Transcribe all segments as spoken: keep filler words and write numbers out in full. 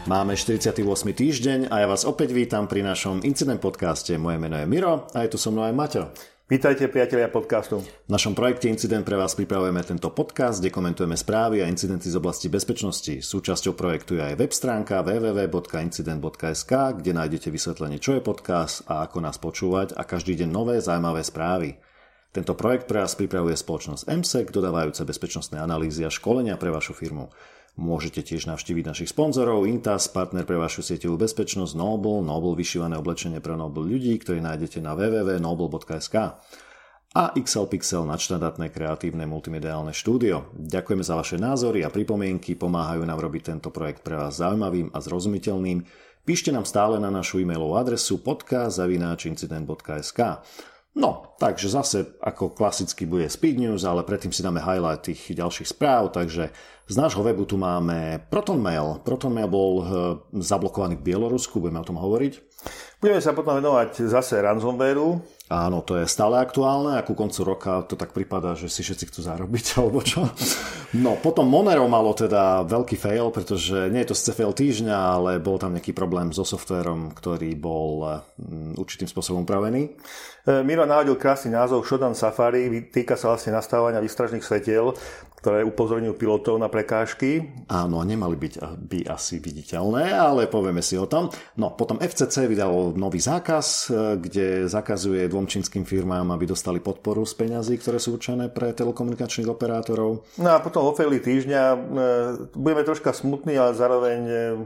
Máme štyridsiaty ôsmy týždeň a ja vás opäť vítam pri našom Incident podcaste. Moje meno je Miro a je tu so mnou aj Maťo. Vítajte priatelia podcastu. V našom projekte Incident pre vás pripravujeme tento podcast, kde komentujeme správy a incidenty z oblasti bezpečnosti. Súčasťou projektu je aj web stránka w w w bodka incident bodka es ka, kde nájdete vysvetlenie, čo je podcast a ako nás počúvať a každý deň nové zaujímavé správy. Tento projekt pre vás pripravuje spoločnosť em sek, dodávajúce bezpečnostné analýzy a školenia pre vašu firmu. Môžete tiež navštíviť našich sponzorov Intas, partner pre vašu sieťovú bezpečnosť, Noble, Noble vyšívané oblečenie pre Noble ľudí, ktoré nájdete na w w w bodka noble bodka es ka a iks el Pixel, nadštandardné kreatívne multimediálne štúdio. Ďakujeme za vaše názory a pripomienky, pomáhajú nám robiť tento projekt pre vás zaujímavým a zrozumiteľným. Píšte nám stále na našu e-mailovú adresu podcast zavináč incident bodka es ka. No, takže zase ako klasicky bude Speed News, ale predtým si dáme highlight tých ďalších správ, takže z nášho webu tu máme ProtonMail. ProtonMail bol zablokovaný v Bielorusku, budeme o tom hovoriť. Budeme sa potom venovať zase ransomwareu. Áno, to je stále aktuálne a ku koncu roka to tak prípada, že si všetci chcú zarobiť, alebo čo. No, potom Monero malo teda veľký fail, pretože nie je to síce fail týždňa, ale bol tam nejaký problém so softvérom, ktorý bol určitým spôsobom upravený. Miro nahodil krásny názov Shodan Safari, týka sa vlastne nastavovania výstražných svetiel, ktoré upozorňujú pilotov na prekážky. Áno, nemali byť by asi viditeľné, ale povieme si o tom. No, potom ef cé cé vydalo nový zákaz, kde zakazuje dvom čínskym firmám, aby dostali podporu z peňazí, ktoré sú určené pre telekomunikačných operátorov. No a potom o faili týždňa budeme troška smutní, ale zároveň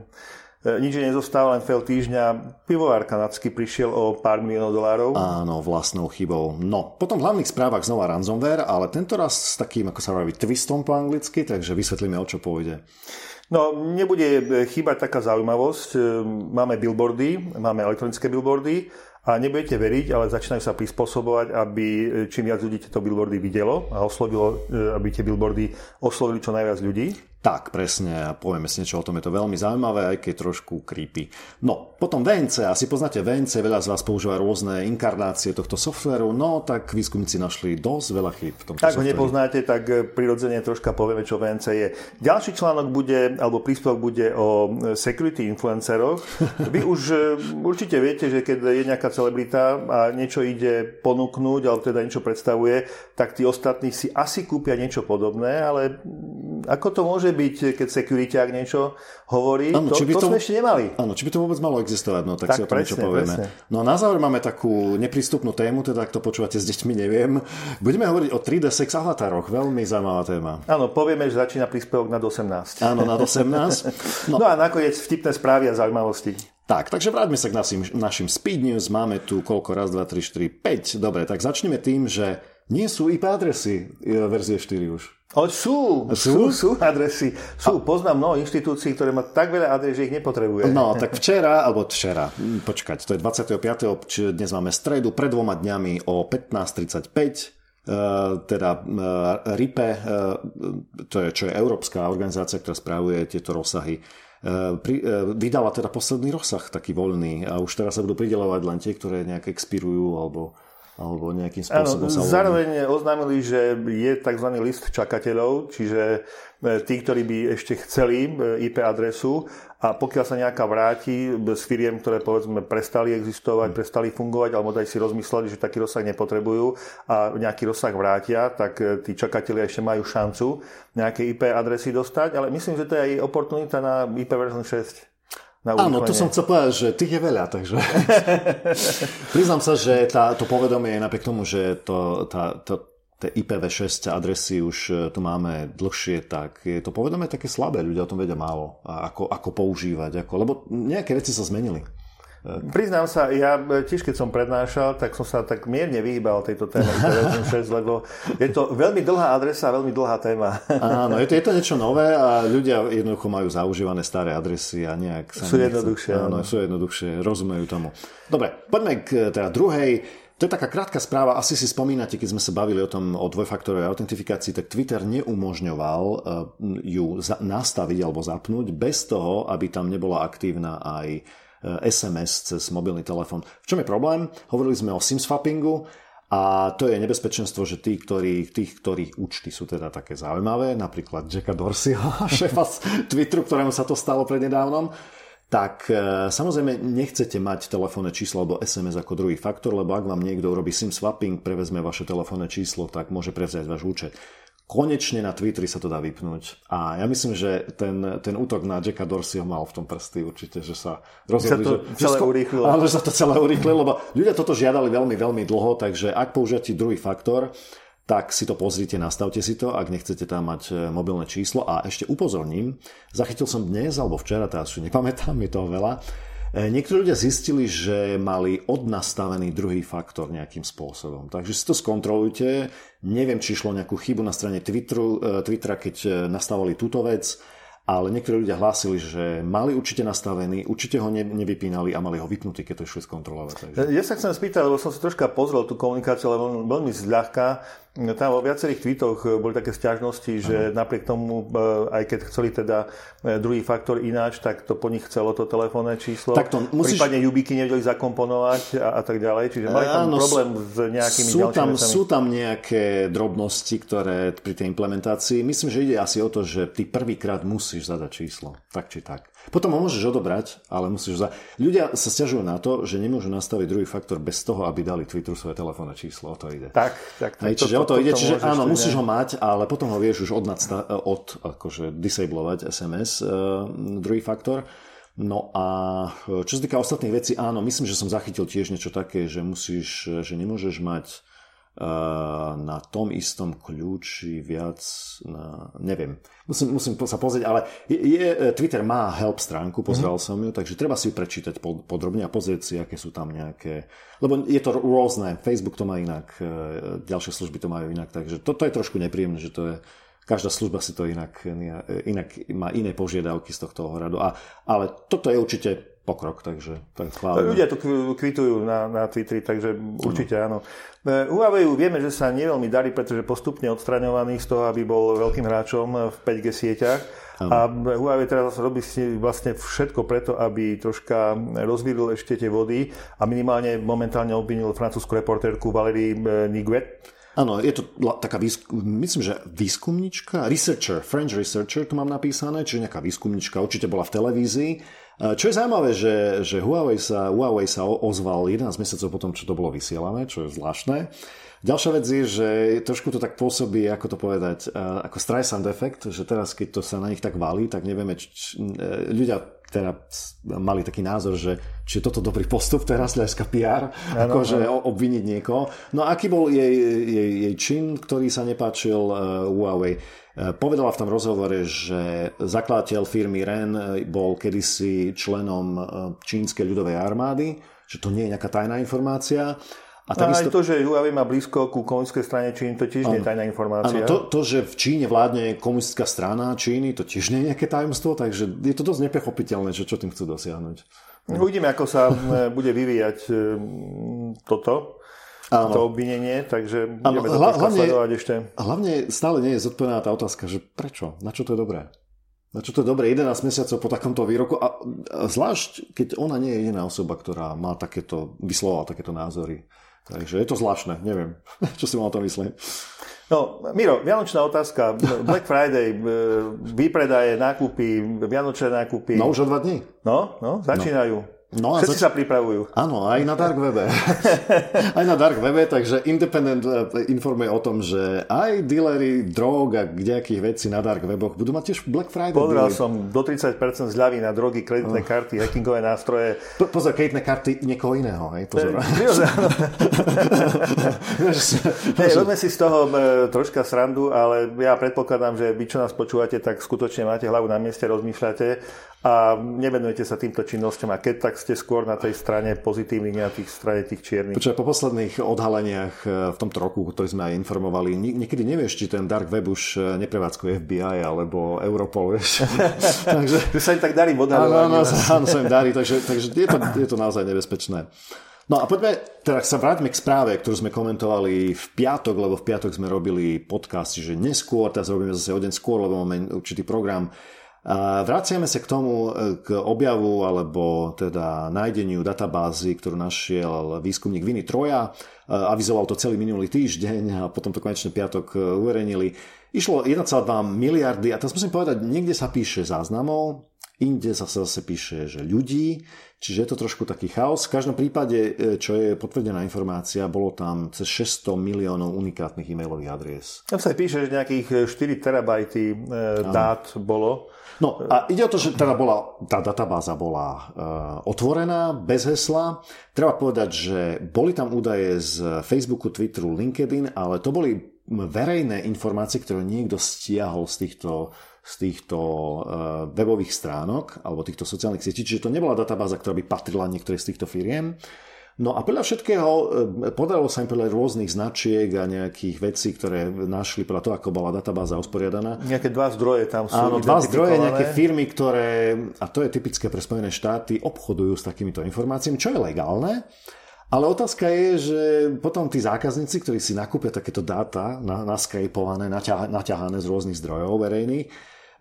nič nezostáva, len fail týždňa. Pivovár kanadský prišiel o pár miliónov dolárov. Áno, vlastnou chybou. No, potom v hlavných správach znova ransomware, ale tento raz s takým, ako sa hovorí, twistom po anglicky, takže vysvetlíme, o čo pôjde. No, nebude chýbať taká zaujímavosť. Máme billboardy, máme elektronické billboardy a nebudete veriť, ale začínajú sa prispôsobovať, aby čím viac ľudí tieto billboardy videlo a oslovilo, aby tie billboardy oslovili čo najviac ľudí. Tak, presne, a povieme si niečo o tom, je to veľmi zaujímavé, aj keď trošku creepy. No, potom vé en cé, asi poznáte vé en cé, veľa z vás používa rôzne inkarnácie tohto softvéru, no tak výskumníci našli dosť veľa chýb v tomto softvéru. Ak ho nepoznáte, tak prirodzene troška povieme, čo vé en cé je. Ďalší článok bude, alebo príspevok bude o security influenceroch. Vy už určite viete, že keď je nejaká celebrita a niečo ide ponúknuť, alebo teda niečo predstavuje, tak tí ostatní si asi kúpia niečo podobné, ale ako to môže byť, keď securityák niečo hovorí, ano, to, to, to sme ešte nemali. Áno, či by to vôbec malo existovať, no tak, tak si o tom niečo povieme. Presne. No a na záver máme takú neprístupnú tému, teda ak to počúvate s deťmi, neviem. Budeme hovoriť o tri dé sex avataroch, veľmi zaujímavá téma. Áno, povieme, že začína príspevok nad osemnásť. Áno, nad osemnásť. No, no a nakoniec vtipné správy a zaujímavosti. Tak, takže vráťme sa k našim, našim Speed News. Máme tu koľko? Raz, dva, tri, štyri, päť. Dobre, tak začneme tým, že nie sú í pé adresy verzie štyri už. Ale sú, sú, sú adresy. Sú, poznám mnoho inštitúcií, ktoré má tak veľa adres, že ich nepotrebuje. No, tak včera, alebo včera, počkať, to je dvadsiateho piateho čiže dnes máme stredu, pred dvoma dňami o pätnásť tridsaťpäť, Uh, teda uh, ripe, uh, to je, čo je európska organizácia, ktorá spravuje tieto rozsahy, uh, pri, uh, vydala teda posledný rozsah, taký voľný, a už teraz sa budú prideľovať len tie, ktoré nejak expirujú, alebo alebo nejakým spôsobom sa... Zároveň oznámili, že je tzv. List čakateľov, čiže tí, ktorí by ešte chceli í pé adresu a pokiaľ sa nejaká vráti z firiem, ktoré povedzme prestali existovať, hmm. prestali fungovať, alebo aj si rozmysleli, že taký rozsah nepotrebujú a nejaký rozsah vrátia, tak tí čakatelia ešte majú šancu nejaké í pé adresy dostať, ale myslím, že to je aj oportunita na í pé version šesť. Áno, to som chcel povedať, že tých je veľa, takže priznám sa, že tá, to povedomie je napriek tomu, že to, tá, to, tie í pé vé šesť adresy už tu máme dlhšie, tak je to povedomie také slabé, ľudia o tom vedia málo, ako, ako používať, ako, lebo nejaké veci sa zmenili. Priznám sa, ja tiež keď som prednášal, tak som sa tak mierne vyhýbal tejto téme šesť, lebo je to veľmi dlhá adresa a veľmi dlhá téma. Áno, je to, je to niečo nové a ľudia jednoducho majú zaužívané staré adresy a nejak sa sú jednoduchšie. Áno, sú jednoduchšie, rozumejú tomu. Dobre, poďme k teda druhej. To je taká krátka správa, asi si spomínate, keď sme sa bavili o tom, o dvojfaktorovej autentifikácii, tak Twitter neumožňoval ju nastaviť alebo zapnúť bez toho, aby tam nebola aktívna aj es em es cez mobilný telefón. V čom je problém? Hovorili sme o SIM swappingu a to je nebezpečenstvo, že tí, ktorí, tých, ktorých účty sú teda také zaujímavé, napríklad Jacka Dorseyho, šéfa z Twitteru, ktorému sa to stalo prednedávnom, tak samozrejme nechcete mať telefónne číslo alebo es em es ako druhý faktor, lebo ak vám niekto urobí SIM swapping, prevezme vaše telefónne číslo, tak môže prevziať váš účet. Konečne na Twitteri sa to dá vypnúť. A ja myslím, že ten, ten útok na Jacka Dorseyho mal v tom prsty určite, že sa rozhodli, sa to že, celé že, urýchlilo. Áno, že sa to celé urýchlilo, lebo ľudia toto žiadali veľmi, veľmi dlho, takže ak použijete druhý faktor, tak si to pozrite, nastavte si to, ak nechcete tam mať mobilné číslo. A ešte upozorním, zachytil som dnes alebo včera, teraz už nepamätám, je toho veľa, niektorí ľudia zistili, že mali odnastavený druhý faktor nejakým spôsobom. Takže si to skontrolujte. Neviem, či šlo nejakú chybu na strane Twitteru, Twittera, keď nastavovali túto vec, ale niektorí ľudia hlásili, že mali určite nastavený, určite ho ne, nevypínali a mali ho vypnutý, keď to išli skontrolovať. Takže. Ja sa chcem spýtať, lebo som si troška pozrel tú komunikáciu, ale veľmi, veľmi zľahka. Tam vo viacerých tweetoch boli také sťažnosti, že Aha. napriek tomu, aj keď chceli teda druhý faktor ináč, tak to po nich chcelo to telefónne číslo. Musíš... Prípadne Yubiky nevedeli zakomponovať a, a tak ďalej. Čiže mali tam Áno, problém s nejakými sú ďalšími tam, vecami. Sú tam nejaké drobnosti, ktoré pri tej implementácii, myslím, že ide asi o to, že ty prvýkrát musíš zadať číslo. Tak či tak. Potom ho môžeš odobrať, ale musíš za... Ľudia sa sťažujú na to, že nemôžu nastaviť druhý faktor bez toho, aby dali Twitteru svoje telefónne číslo. O to ide. Tak, tak. Hej, čiže to, to, o to ide, čiže áno, musíš ne? ho mať, ale potom ho vieš už odnadsta- od, akože disablovať es em es, uh, druhý faktor. No a čo sa týka ostatných vecí, áno, myslím, že som zachytil tiež niečo také, že musíš, že nemôžeš mať na tom istom kľúči viac, na, neviem, musím, musím sa pozrieť, ale je, je, Twitter má help stránku, pozeral mm-hmm. som ju, takže treba si ju prečítať podrobne a pozrieť si, aké sú tam nejaké, lebo je to rôzne, Facebook to má inak, ďalšie služby to majú inak, takže toto je trošku nepríjemné, že to je, každá služba si to inak, inak má iné požiadavky z tohto ohľadu, a, ale toto je určite pokrok, takže tak chválime. Ľudia to kvitujú na, na Twitteri, takže určite áno. Huawei vieme, že sa neveľmi darí, pretože postupne odstraňovaný z toho, aby bol veľkým hráčom v päť G sieťach. Ano. A Huawei teraz robí vlastne všetko preto, aby troška rozvíril ešte tie vody a minimálne momentálne obvinil francúzsku reportérku Valérie Niguet. Áno, je to taká výskum, myslím, že výskumnička, researcher, French researcher, tu mám napísané, čiže nejaká výskumnička, určite bola v televízii. Čo je zaujímavé, že, že Huawei, sa, Huawei sa ozval jedenásť mesiacov potom, čo to bolo vysielané, čo je zvláštne. Ďalšia vec je, že trošku to tak pôsobí, ako to povedať, ako Streisand efekt, že teraz, keď to sa na nich tak valí, tak nevieme, či, či, ľudia teda mali taký názor, že či je toto dobrý postup teraz hľadiska pé er, akože obviniť niekoho. No a aký bol jej, jej, jej čin, ktorý sa nepáčil uh, Huawei? Uh, povedala v tom rozhovore, že zakladateľ firmy REN bol kedysi členom uh, čínskej ľudovej armády, že to nie je nejaká tajná informácia. A takisto... aj to, že Huawei má blízko ku komunistickej strane Číny, to tiež nie je tajná informácia. Áno, to, to, že v Číne vládne komunistická strana Číny, to tiež nie je nejaké tajomstvo, takže je to dosť nepochopiteľné, že čo tým chcú dosiahnuť. No. Uvidíme, ako sa bude vyvíjať toto, áno. to obvinenie, takže budeme to troška sledovať ešte. Hlavne stále nie je zodpovedaná tá otázka, že prečo, na čo to je dobré? Na čo to je dobré jedenásť mesiacov po takomto výroku a, a zvlášť, keď ona nie je jediná osoba, ktorá má takéto, vyslovovala takéto názory. Takže je to zvláštne, neviem, čo si mal o tom myslieť. No, Miro, vianočná otázka. Black Friday, výpredaje, nákupy, vianočné nákupy. No už o dva dní. No, no, začínajú. No, Všetci zač... sa pripravujú. Áno, aj na dark webe. aj na dark webe, takže Independent informuje o tom, že aj dealery drog a kdejakých vecí na dark weboch budú mať tiež Black Friday. Podral som do tridsať percent zľavy na drogy, kreditné oh. karty, hackingové nástroje. Po, pozor, kreditné karty niekoho iného, hej? Pozor. Hey, robíme si z toho troška srandu, ale ja predpokladám, že vy, čo nás počúvate, tak skutočne máte hlavu na mieste, rozmýšľate a nevenujete sa týmto činnosťam a keď tak ste skôr na tej strane pozitívnych, na tých strane tých čiernych. Počuaj, po posledných odhaleniach v tomto roku, ktorý sme aj informovali, niekedy nevieš, či ten dark web už neprevádzkuje ef bí aj alebo Europol, vieš. takže že sa im tak darí v odhaľovaní. Áno, áno, sa im darí, takže, takže je, to, je to naozaj nebezpečné. No a poďme, teda sa vráťme k správe, ktorú sme komentovali v piatok, lebo v piatok sme robili podcast, že neskôr, teraz robíme zase o deň skôr, lebo máme určitý program. A vraciame sa k tomu, k objavu alebo teda nájdeniu databázy, ktorú našiel výskumník Vinny Troja. Avizoval to celý minulý týždeň a potom to konečne piatok uverejnili. Išlo jeden celá dva miliardy a teraz musím povedať, niekde sa píše záznamov, inde zase zase píše, že ľudí, čiže je to trošku taký chaos. V každom prípade, čo je potvrdená informácia, bolo tam cez šesťsto miliónov unikátnych e-mailových adries. Tam sa píše, že nejakých štyri terabajty e, dát bolo. No a ide o to, že teda bola, tá databáza bola uh, otvorená, bez hesla. Treba povedať, že boli tam údaje z Facebooku, Twitteru, LinkedIn, ale to boli verejné informácie, ktoré niekto stiahol z týchto z týchto uh, webových stránok alebo týchto sociálnych sietí, čiže to nebola databáza, ktorá by patrila niektorej z týchto firiem. No a podľa všetkého podarilo sa im podľa rôznych značiek a nejakých vecí, ktoré našli podľa toho, ako bola databáza usporiadaná. Nejaké dva zdroje tam sú. Áno, dva zdroje, nejaké firmy, ktoré, a to je typické pre Spojené štáty, obchodujú s takýmito informáciami, čo je legálne. Ale otázka je, že potom tí zákazníci, ktorí si nakúpia takéto dáta naskrejpované, naťahané z rôznych zdrojov verejných,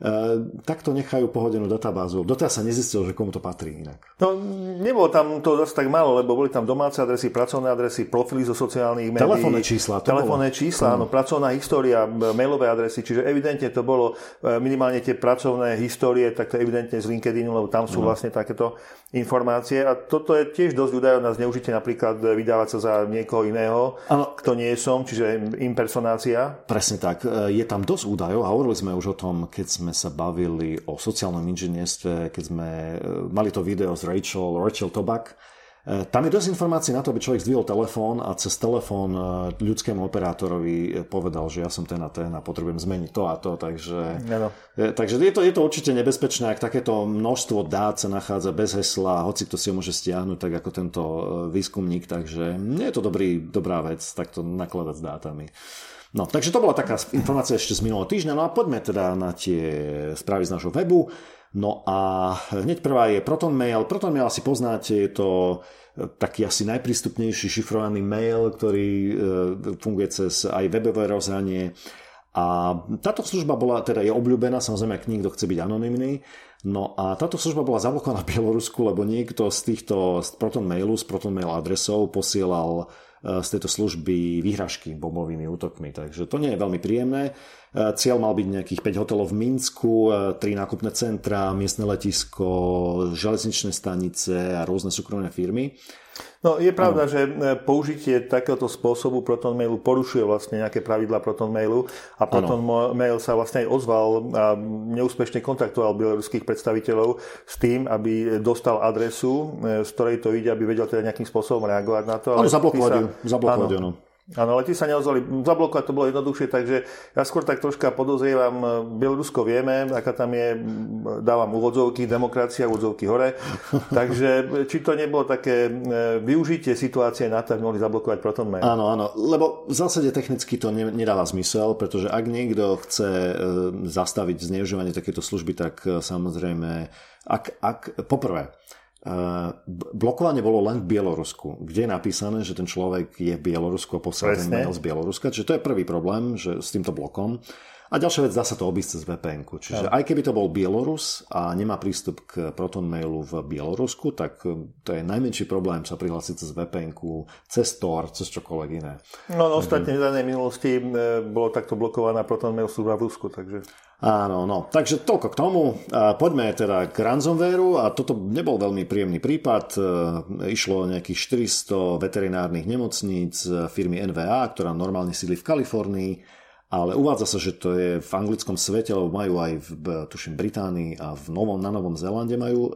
tak to nechajú pohodenú databázu. Doteraz sa nezistilo, že komu to patrí inak. No, nebolo tam to zase tak málo, lebo boli tam domáce adresy, pracovné adresy, profily zo sociálnych médií. Telefónne čísla. Telefónne čísla, áno, pracovná história, mailové adresy, čiže evidentne to bolo minimálne tie pracovné histórie, tak to evidentne z LinkedInu, lebo tam sú no. vlastne takéto informácie. A toto je tiež dosť údajov na zneužitie, napríklad vydávať sa za niekoho iného, ano. Kto nie som, čiže impersonácia. Presne tak. Je tam dosť údajov a hovorili sme už o tom, keď sme sa bavili o sociálnom inžinierstve, keď sme mali to video s Rachel, Rachel Tobak. Tam je dosť informácií na to, aby človek zdvihol telefón a cez telefón ľudskému operátorovi povedal, že ja som ten a ten a potrebujem zmeniť to a to. Takže, no. takže je, to, je to určite nebezpečné, ak takéto množstvo dát sa nachádza bez hesla, hoci kto si ho môže stiahnuť, tak ako tento výskumník. Takže nie je to dobrý, dobrá vec takto nakladať s dátami. No, takže to bola taká informácia ešte z minulého týždňa. No a poďme teda na tie správy z nášho webu. No a hneď prvá je ProtonMail. ProtonMail asi poznáte, je to taký asi najprístupnejší šifrovaný mail, ktorý funguje cez aj webové rozhranie. A táto služba bola, teda je obľúbená, samozrejme, ak niekto chce byť anonymný. No a táto služba bola zablokovaná v Bielorusku, lebo niekto z týchto z ProtonMailu, z ProtonMail adresov posielal z tejto služby výhražky bombovými útokmi. Takže to nie je veľmi príjemné. Cieľ mal byť nejakých päť hotelov v Minsku, tri nákupné centra, miestne letisko, železničné stanice a rôzne súkromné firmy. No je pravda, ano. Že použitie takéhoto spôsobu ProtonMailu porušuje vlastne nejaké pravidlá ProtonMailu a ProtonMail sa vlastne aj ozval a neúspešne kontaktoval bieloruských predstaviteľov s tým, aby dostal adresu, z ktorej to ide, aby vedel teda nejakým spôsobom reagovať na to. Ale zablokovať ju, zablokovať ju, no. Áno, ale tí sa neozvali. Zablokovať to bolo jednoduchšie, takže ja skôr tak troška podozrievam, Bielorusko vieme, aká tam je, dávam úvodzovky, demokracia, úvodzovky hore. Takže či to nebolo také využitie situácie na to, aby mohli zablokovať ProtonMail? Áno, áno, lebo v zásade technicky to nedáva zmysel, pretože ak niekto chce zastaviť zneužívanie takéto služby, tak samozrejme, ak, ak poprvé, blokovanie bolo len v Bielorusku, kde je napísané, že ten človek je v Bielorusku a posiela ten mail z Bieloruska. Čiže to je prvý problém, že s týmto blokom. A ďalšia vec, dá sa to obísť cez vé pé en ku. Čiže ja. Aj keby to bol Bielorus a nemá prístup k ProtonMailu v Bielorusku, tak to je najmenší problém sa prihlásiť cez vé pé en ku, cez Tor, cez čokoľvek iné. No, no ostatne v danej minulosti bolo takto blokovaná ProtonMail služba v Rusku, takže... Áno, no. Takže toľko k tomu. Poďme teda k ransomwareu a toto nebol veľmi príjemný prípad. Išlo o nejakých štyristo veterinárnych nemocníc firmy en vé á, ktorá normálne sídli v Kalifornii, ale uvádza sa, že to je v anglickom svete, lebo majú aj v, tuším, Británii a v Novom, na Novom Zélande majú e,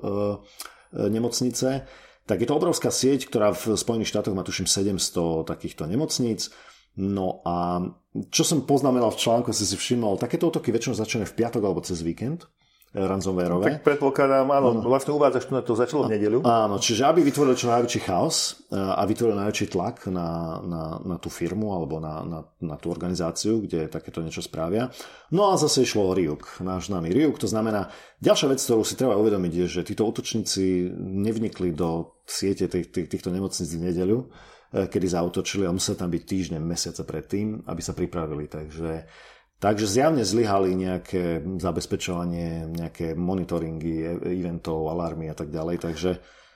nemocnice. Tak je to obrovská sieť, ktorá v Spojených štátoch má tuším sedemsto takýchto nemocníc. No a čo som poznamenal v článku, si si všimol, takéto útoky väčšinou začínajú v piatok alebo cez víkend, ransomwareové. Tak predpokladám, áno, áno. Vlastne uvádzaš, že to začalo v nedeľu. Áno, čiže aby vytvoril čo najväčší chaos a vytvoril najväčší tlak na, na, na tú firmu alebo na, na, na tú organizáciu, kde takéto niečo správia. No a zase išlo o Ryuk, náš známy Ryuk. To znamená, ďalšia vec, ktorú si treba uvedomiť, je, že títo útočníci nevnikli do siete tých, tých, týchto nemocníc v nedeľu, kedy zaútočili a museli tam byť týždne, mesiace predtým, aby sa pripravili. Takže, takže zjavne zlyhali nejaké zabezpečovanie, nejaké monitoringy eventov, alarmy a tak ďalej. Takže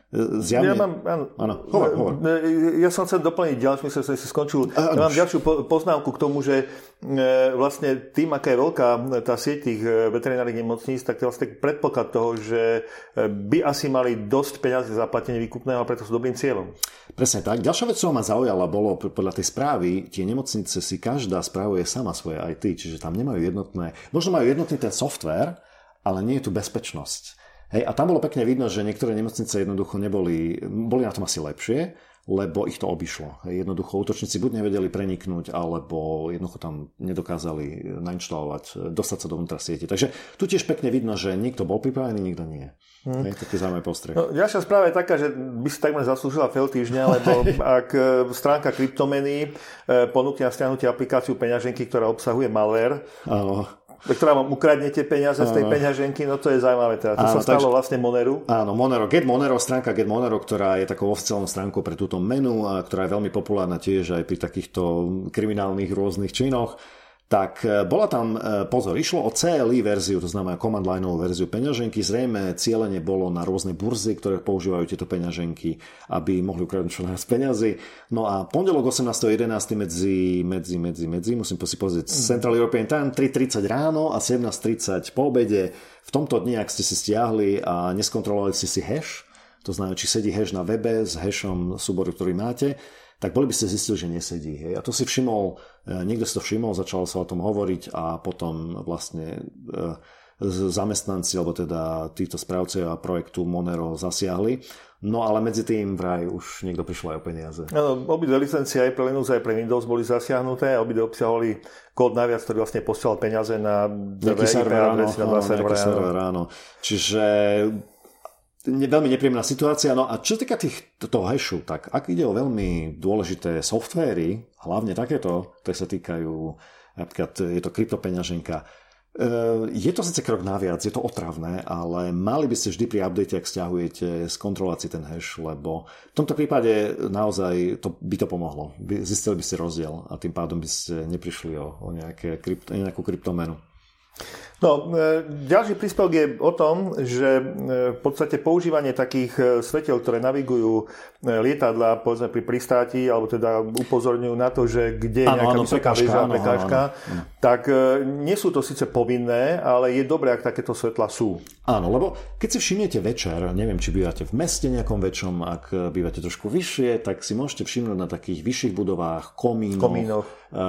Zjavne... Ja mám, áno, áno, hovor, hovor. Ja som chcel doplniť ďalšiu, myslím, že si skončil. Ja mám ďalšiu poznámku k tomu, že vlastne tým, aká je veľká tá sieť tých veterinárnych nemocníc, tak to je vlastne predpoklad toho, že by asi mali dosť peniazy zaplatenie výkupného a preto sú dobrým cieľom. Presne tak. Ďalšia vec, čo ma zaujala, bolo podľa tej správy, tie nemocnice si každá spravuje sama svoje í té, čiže tam nemajú jednotné, možno majú jednotný ten software, ale nie je tu bezpečnosť. Hej, a tam bolo pekne vidno, že niektoré nemocnice jednoducho neboli, boli na tom asi lepšie, lebo ich to obišlo. Hej, jednoducho útočníci buď nevedeli preniknúť, alebo jednoducho tam nedokázali nainštalovať, dostať sa dovnútra siete. Takže tu tiež pekne vidno, že niekto bol pripravený, niekto nie. Hmm. Hej, taký zaujímavý postreh. No, ďalšia správa je taká, že by si takmer zaslúžila fail týždňa, lebo ak stránka Kryptomeny ponúkne na stiahnutie aplikáciu peňaženky, ktorá obsahuje malware, áno, ktorá vám ukradnete peniaze z tej peňaženky, no to je zaujímavé. Teda. To áno, sa stalo takže, vlastne Moneru. Áno, Monero. Get Monero, stránka Get Monero, ktorá je takou oficiálnou stránkou pre túto menu a ktorá je veľmi populárna tiež aj pri takýchto kriminálnych rôznych činoch. Tak bola tam, pozor, išlo o cé el í verziu, to znamená command lineovú verziu peňaženky. Zrejme cielenie bolo na rôzne burzy, ktoré používajú tieto peňaženky, aby mohli ukradnúť čo najviac peňazí. No a pondelok osemnásteho jedenásteho medzi, medzi, medzi, medzi, musím si pozrieť, Central European Time, tri tridsať ráno a sedemnásť tridsať po obede. V tomto dni, ak ste si stiahli a neskontrolovali ste si hash, to znamená, či sedí hash na webe s hashom súboru, ktorý máte, tak boli by ste zistili, že nesedí. Hej. A to si všimol, niekto si to všimol, začalo sa o tom hovoriť a potom vlastne zamestnanci, alebo teda títo správcovia projektu Monero zasiahli. No ale medzi tým vraj už niekto prišiel aj o peniaze. Áno, obidve licencie aj pre Linux, aj pre Windows boli zasiahnuté a obidve obsahovali kód naviac, ktorý vlastne posielal peniaze na dve í pé adresy, na dva servery. Áno. Čiže veľmi nepríjemná situácia. No a čo sa týka tých, toho hashu, tak ak ide o veľmi dôležité softvéry, hlavne takéto, ktoré sa týkajú, napríklad je to kryptopeňaženka, je to síce krok naviac, je to otravné, ale mali by ste vždy pri update, ak stiahujete, skontrolovať si ten hash, lebo v tomto prípade naozaj to, by to pomohlo. Zistili by ste rozdiel a tým pádom by ste neprišli o, o nejaké krypto, nejakú kryptomenu. No, ďalší príspevok je o tom, že v podstate používanie takých svetiel, ktoré navigujú lietadla, povedzme pri pristáti, alebo teda upozorňujú na to, že kde je nejaká vysoká väža, prekážka, tak nie sú to síce povinné, ale je dobré, ak takéto svetla sú. Áno, lebo keď si všimnete večer, neviem, či bývate v meste nejakom väčšom, ak bývate trošku vyššie, tak si môžete všimnúť na takých vyšších budovách, komínoch, komínoch.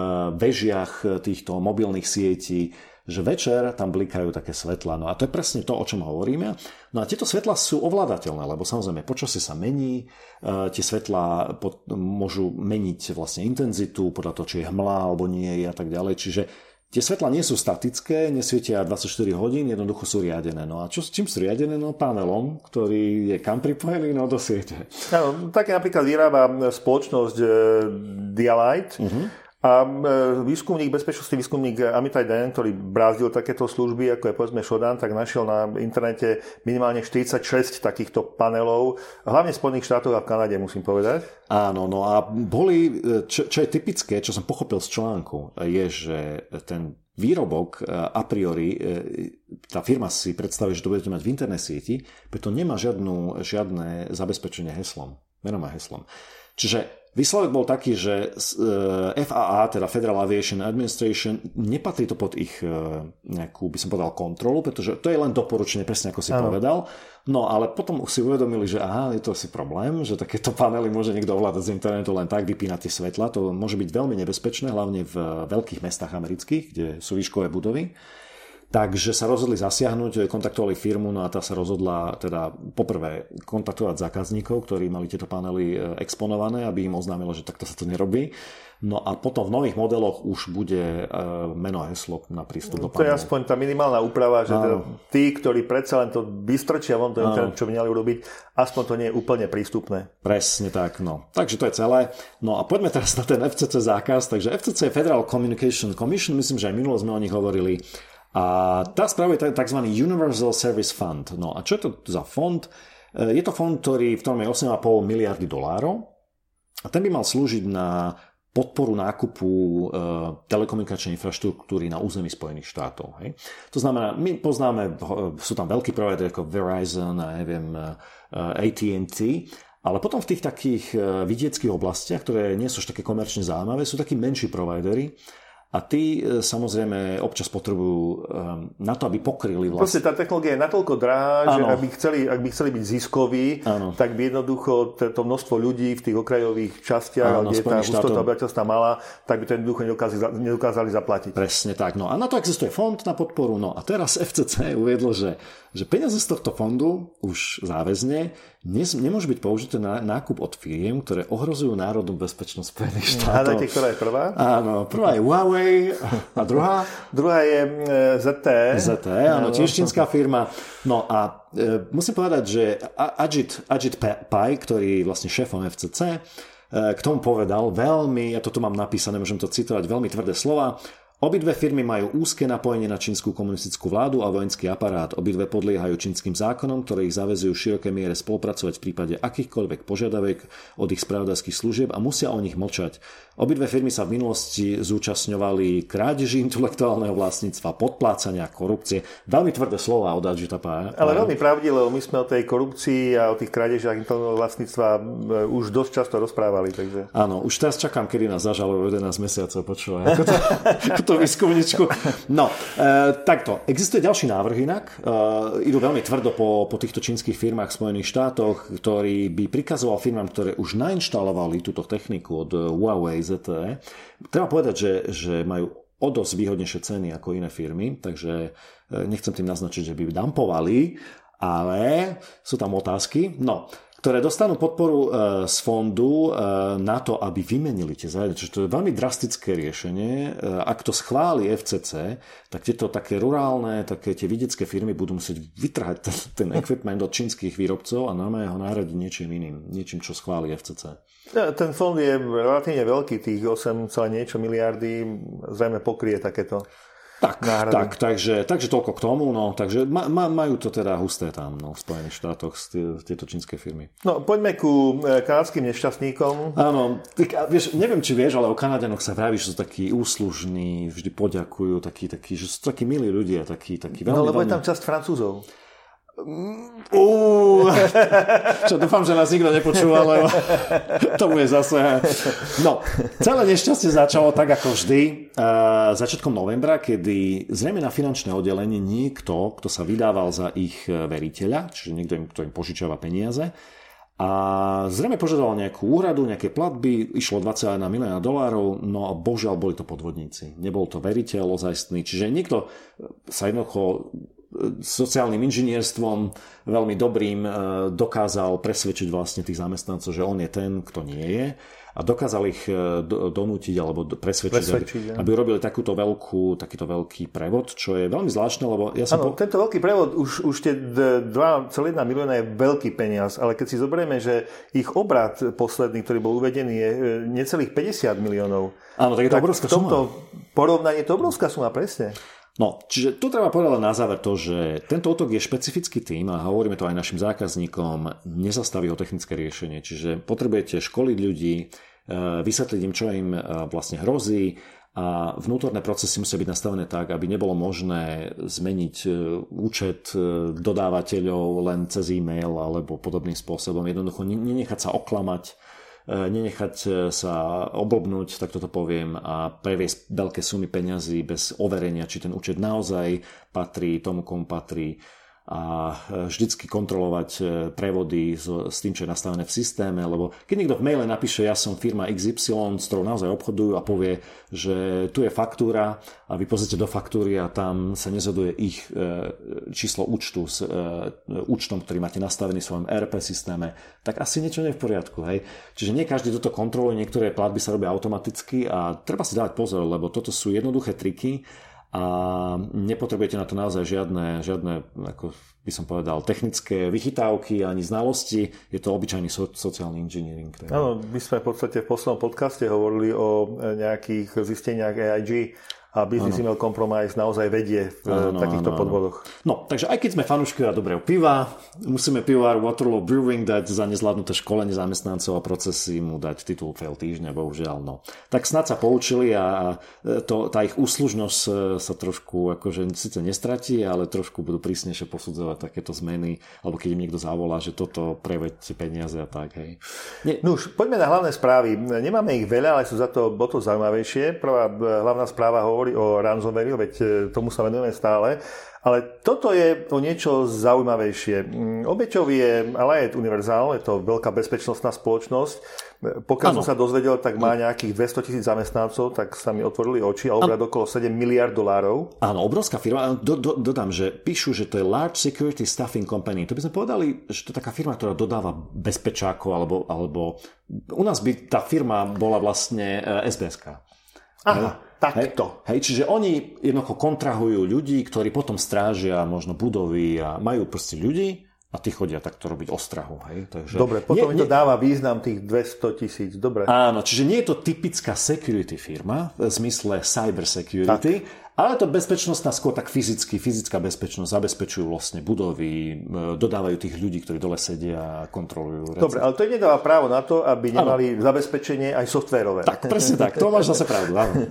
vežiach týchto mobilných sietí, že večer tam blikajú také svetlá. No a to je presne to, o čom hovoríme. No a tieto svetlá sú ovládateľné, lebo samozrejme počasie sa mení, e, tie svetlá pod, môžu meniť vlastne intenzitu podľa toho, či je hmla alebo nie je a tak ďalej. Čiže tie svetlá nie sú statické, nesvietia dvadsaťštyri hodín, jednoducho sú riadené. No a čo, čím sú riadené? No panelom, ktorý je kam pripojený? No do siete. Áno, také napríklad vyrába spoločnosť Dialight, uh-huh. A výskumník, bezpečnostný výskumník Amitai Den, ktorý brázdil takéto služby, ako je povedzme Shodan, tak našiel na internete minimálne štyridsaťšesť takýchto panelov, hlavne v Spojených štátoch a v Kanade, musím povedať. Áno, no a boli, čo, čo je typické, čo som pochopil z článku, je, že ten výrobok a priori, tá firma si predstavuje, že to budete mať v internet sieti, preto nemá žiadnu, žiadne zabezpečenie heslom, menom a heslom. Čiže výsledok bol taký, že F A A, teda Federal Aviation Administration, nepatrí to pod ich nejakú, by som povedal, kontrolu, pretože to je len doporučenie, presne ako si ano. povedal. No ale potom si uvedomili, že aha, je to asi problém, že takéto panely môže niekto ovládať z internetu len tak, vypínať tie svetla. To môže byť veľmi nebezpečné, hlavne v veľkých mestách amerických, kde sú výškové budovy. Takže sa rozhodli zasiahnuť, kontaktovali firmu, no a tá sa rozhodla teda poprvé kontaktovať zákazníkov, ktorí mali tieto panely exponované, aby im oznámilo, že takto sa to nerobí. No a potom v nových modeloch už bude meno a heslo na prístup do panelu. To je aspoň tá minimálna úprava, že teda tí, ktorí predsa len to vystrčia von to internet, čo by mali urobiť, aspoň to nie je úplne prístupné. Presne tak, no. Takže to je celé. No a poďme teraz na ten F C C zákaz. Takže F C C je Federal Communication Commission, myslím, že aj minulo sme o nich hovorili. A tá správa je tzv. Universal Service Fund. No a čo je to za fond? Je to fond, ktorý, v ktorom je osem celá päť miliardy dolárov a ten by mal slúžiť na podporu nákupu e, telekomunikačnej infraštruktúry na území Spojených štátov. Hej. To znamená, my poznáme, sú tam veľkí provideri ako Verizon a neviem, á té and té, ale potom v tých takých vidieckých oblastiach, ktoré nie sú už také komerčne zaujímavé, sú takí menší provideri. A tí samozrejme občas potrebujú na to, aby pokryli vlastne. Proste tá technológia je natoľko drahá, že ak by, chceli, ak by chceli byť ziskoví, ano. Tak by jednoducho to množstvo ľudí v tých okrajových častiach, ano, kde je tá hustota obyvateľstva malá, tak by to jednoducho nedokázali, nedokázali zaplatiť. Presne tak. No a na to existuje fond na podporu. No a teraz ef cé cé uviedlo, že, že peniaze z tohto fondu už záväzne nemôže byť použité na nákup od firiem, ktoré ohrozujú národnú bezpečnosť Spojených štátov. Hádajte, ktorá je prvá? Áno, prvá je Huawei a druhá? Druhá je zet té é. zet té é, áno, tiež čínska firma. No a e, musím povedať, že Ajit, Ajit Pai, ktorý je vlastne šéfom ef cé cé, e, k tomu povedal veľmi, ja to tu mám napísané, môžem to citovať, veľmi tvrdé slova. Obidve firmy majú úzke napojenie na čínsku komunistickú vládu a vojenský aparát. Obidve podliehajú čínskym zákonom, ktoré ich zaväzujú v širokej miere spolupracovať v prípade akýchkoľvek požiadaviek od ich spravodajských služieb a musia o nich mlčať. Obidve firmy sa v minulosti zúčastňovali krádeží intelektuálneho vlastníctva, podplácania, korupcie. Veľmi tvrdé slova od Ajita Pai. Ale veľmi pravdivé, my sme o tej korupcii a o tých krádežiach intelektuálneho vlastníctva už dosť často rozprávali. Takže... Áno, už teraz čakám, kedy nás zažalujú jedenásť mesiacov, počúvaj. Ako to, ako to výskumničku. No, e, takto. Existuje ďalší návrh inak. E, idú veľmi tvrdo po, po týchto čínskych firmách v Spojených štátoch, ktorý by prikazoval firmám, ktoré už nainštalovali túto techniku od Huawei, zet té é. Treba povedať, že, že majú o dosť výhodnejšie ceny ako iné firmy, takže nechcem tým naznačiť, že by dumpovali, ale sú tam otázky. No, ktoré dostanú podporu z fondu na to, aby vymenili tie zariadenia. Čiže to je veľmi drastické riešenie. Ak to schváli ef cé cé, tak tieto také rurálne, také tie vidiecké firmy budú musieť vytrhať ten, ten equipment od čínskych výrobcov a normálne ho nahradiť niečím iným, niečím, čo schváli ef cé cé. Ten fond je relatívne veľký, tých osem celé niečo miliardy, zrejme pokrie takéto. Tak, tak takže, takže toľko k tomu, no, takže ma, ma, majú to teda husté tam, no, v Spojených štátoch tieto čínske firmy. No, poďme ku kanadským nešťastníkom. Áno, vieš, neviem, či vieš, ale o Kanadianoch sa vraví, že sú takí úslužní, vždy poďakujú, takí, takí, že sú takí milí ľudia, takí, takí veľmi... No, lebo veľmi... je tam časť Francúzov. Uh, čo dúfam, že nás nikto nepočúva, lebo to bude zase. No, celé nešťastie začalo tak ako vždy uh, začiatkom novembra, kedy zrejme na finančné oddelenie niekto, kto sa vydával za ich veriteľa, čiže niekto, im, kto im požičiava peniaze, a zrejme požiadal nejakú úhradu, nejaké platby, išlo dvadsaťjeden milióna dolárov, no a božiaľ boli to podvodníci. Nebol to veriteľ ozajstný, čiže niekto sa jednoducho sociálnym inžinierstvom veľmi dobrým dokázal presvedčiť vlastne tých zamestnancov, že on je ten, kto nie je, a dokázal ich donútiť alebo presvedčiť, presvedčiť aby, aby urobili takúto veľkú, takýto veľký prevod, čo je veľmi zvláštne, lebo ja som... Áno, po... tento veľký prevod, už, už tie dva celá jedna milióna je veľký peniaz, ale keď si zoberieme, že ich obrat posledný, ktorý bol uvedený, je necelých päťdesiat miliónov. Áno, tak je to obrovská suma. V tomto porovnaní je to obrovská suma, presne. No, čiže tu treba povedať na záver to, že tento útok je špecifický tým a hovoríme to aj našim zákazníkom, nezastaví ho technické riešenie. Čiže potrebujete školiť ľudí, vysvetliť im, čo im vlastne hrozí a vnútorné procesy musia byť nastavené tak, aby nebolo možné zmeniť účet dodávateľov len cez e-mail alebo podobným spôsobom. Jednoducho nenechať sa oklamať, nenechať sa oblbnúť, tak toto poviem, a previesť veľké sumy peňazí bez overenia, či ten účet naozaj patrí tomu, komu patrí, a vždycky kontrolovať prevody s, s tým, čo je nastavené v systéme, lebo keď niekto v maile napíše, ja som firma iks ypsilon, s ktorou naozaj obchodujú, a povie, že tu je faktúra a vy pozrite do faktúry a tam sa nezhoduje ich číslo účtu s účtom, ktorý máte nastavený v svojom é er pé systéme, tak asi niečo nie je v poriadku. Hej? Čiže nie každý toto kontroluje, niektoré platby sa robia automaticky a treba si dávať pozor, lebo toto sú jednoduché triky a nepotrebujete na to naozaj žiadne, žiadne, ako by som povedal, technické vychytávky ani znalosti. Je to obyčajný so, sociálny engineering. Áno, my sme v podstate v poslednom podcaste hovorili o nejakých zisteniach á í gé a Business Email Compromise naozaj vedie v ano, takýchto ano, podvodoch. No, takže aj keď sme fanúškovia dobrého piva, musíme pivovar Waterloo Brewing dať za nezvládnuté školenie zamestnancov a procesy mu dať titul fail týždňa, bohužiaľ. No. Tak snad sa poučili a to, tá ich úslužnosť sa trošku akože síce nestratí, ale trošku budú prísnejšie posudzovať takéto zmeny, alebo keď im niekto zavolá, že toto prevedte peniaze a tak. Hej. Nie. No už, poďme na hlavné správy. Nemáme ich veľa, ale sú za to, bolo to zaujímavejšie. Prvá hlavná správa hovorí o ransomware, veď tomu sa venujeme stále. Ale toto je o niečo zaujímavejšie. Obeťou je Allied Universal, je to veľká bezpečnostná spoločnosť. Pokiaľ ano. som sa dozvedel, tak má nejakých dvestotisíc zamestnancov, tak sa mi otvorili oči a obrad okolo sedem miliárd dolárov. Áno, obrovská firma. Do, do, dodám, že píšu, že to je Large Security Staffing Company. To by sme povedali, že to je taká firma, ktorá dodáva bezpečákov, alebo, alebo u nás by tá firma bola vlastne es bé es ká. Aha, takto. Hej, hej, čiže oni jednoducho kontrahujú ľudí, ktorí potom strážia možno budovy a majú proste ľudí a tí chodia takto robiť ostrahu. Hej. Takže dobre, potom nie, mi to nie... dáva význam tých dvesto tisíc. Dobre. Áno, čiže nie je to typická security firma v zmysle cyber security, tak. Ale to bezpečnostná skôr tak fyzicky, fyzická bezpečnosť, zabezpečujú vlastne budovy, dodávajú tých ľudí, ktorí dole sedia a kontrolujú. Recept. Dobre, ale to nedáva právo na to, aby nemali ano. zabezpečenie aj softverové. Tak, presne tak, to máš zase pravdu. Áno.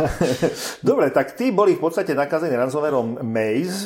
Dobre, tak tí boli v podstate nakazení ransomwareom Maze.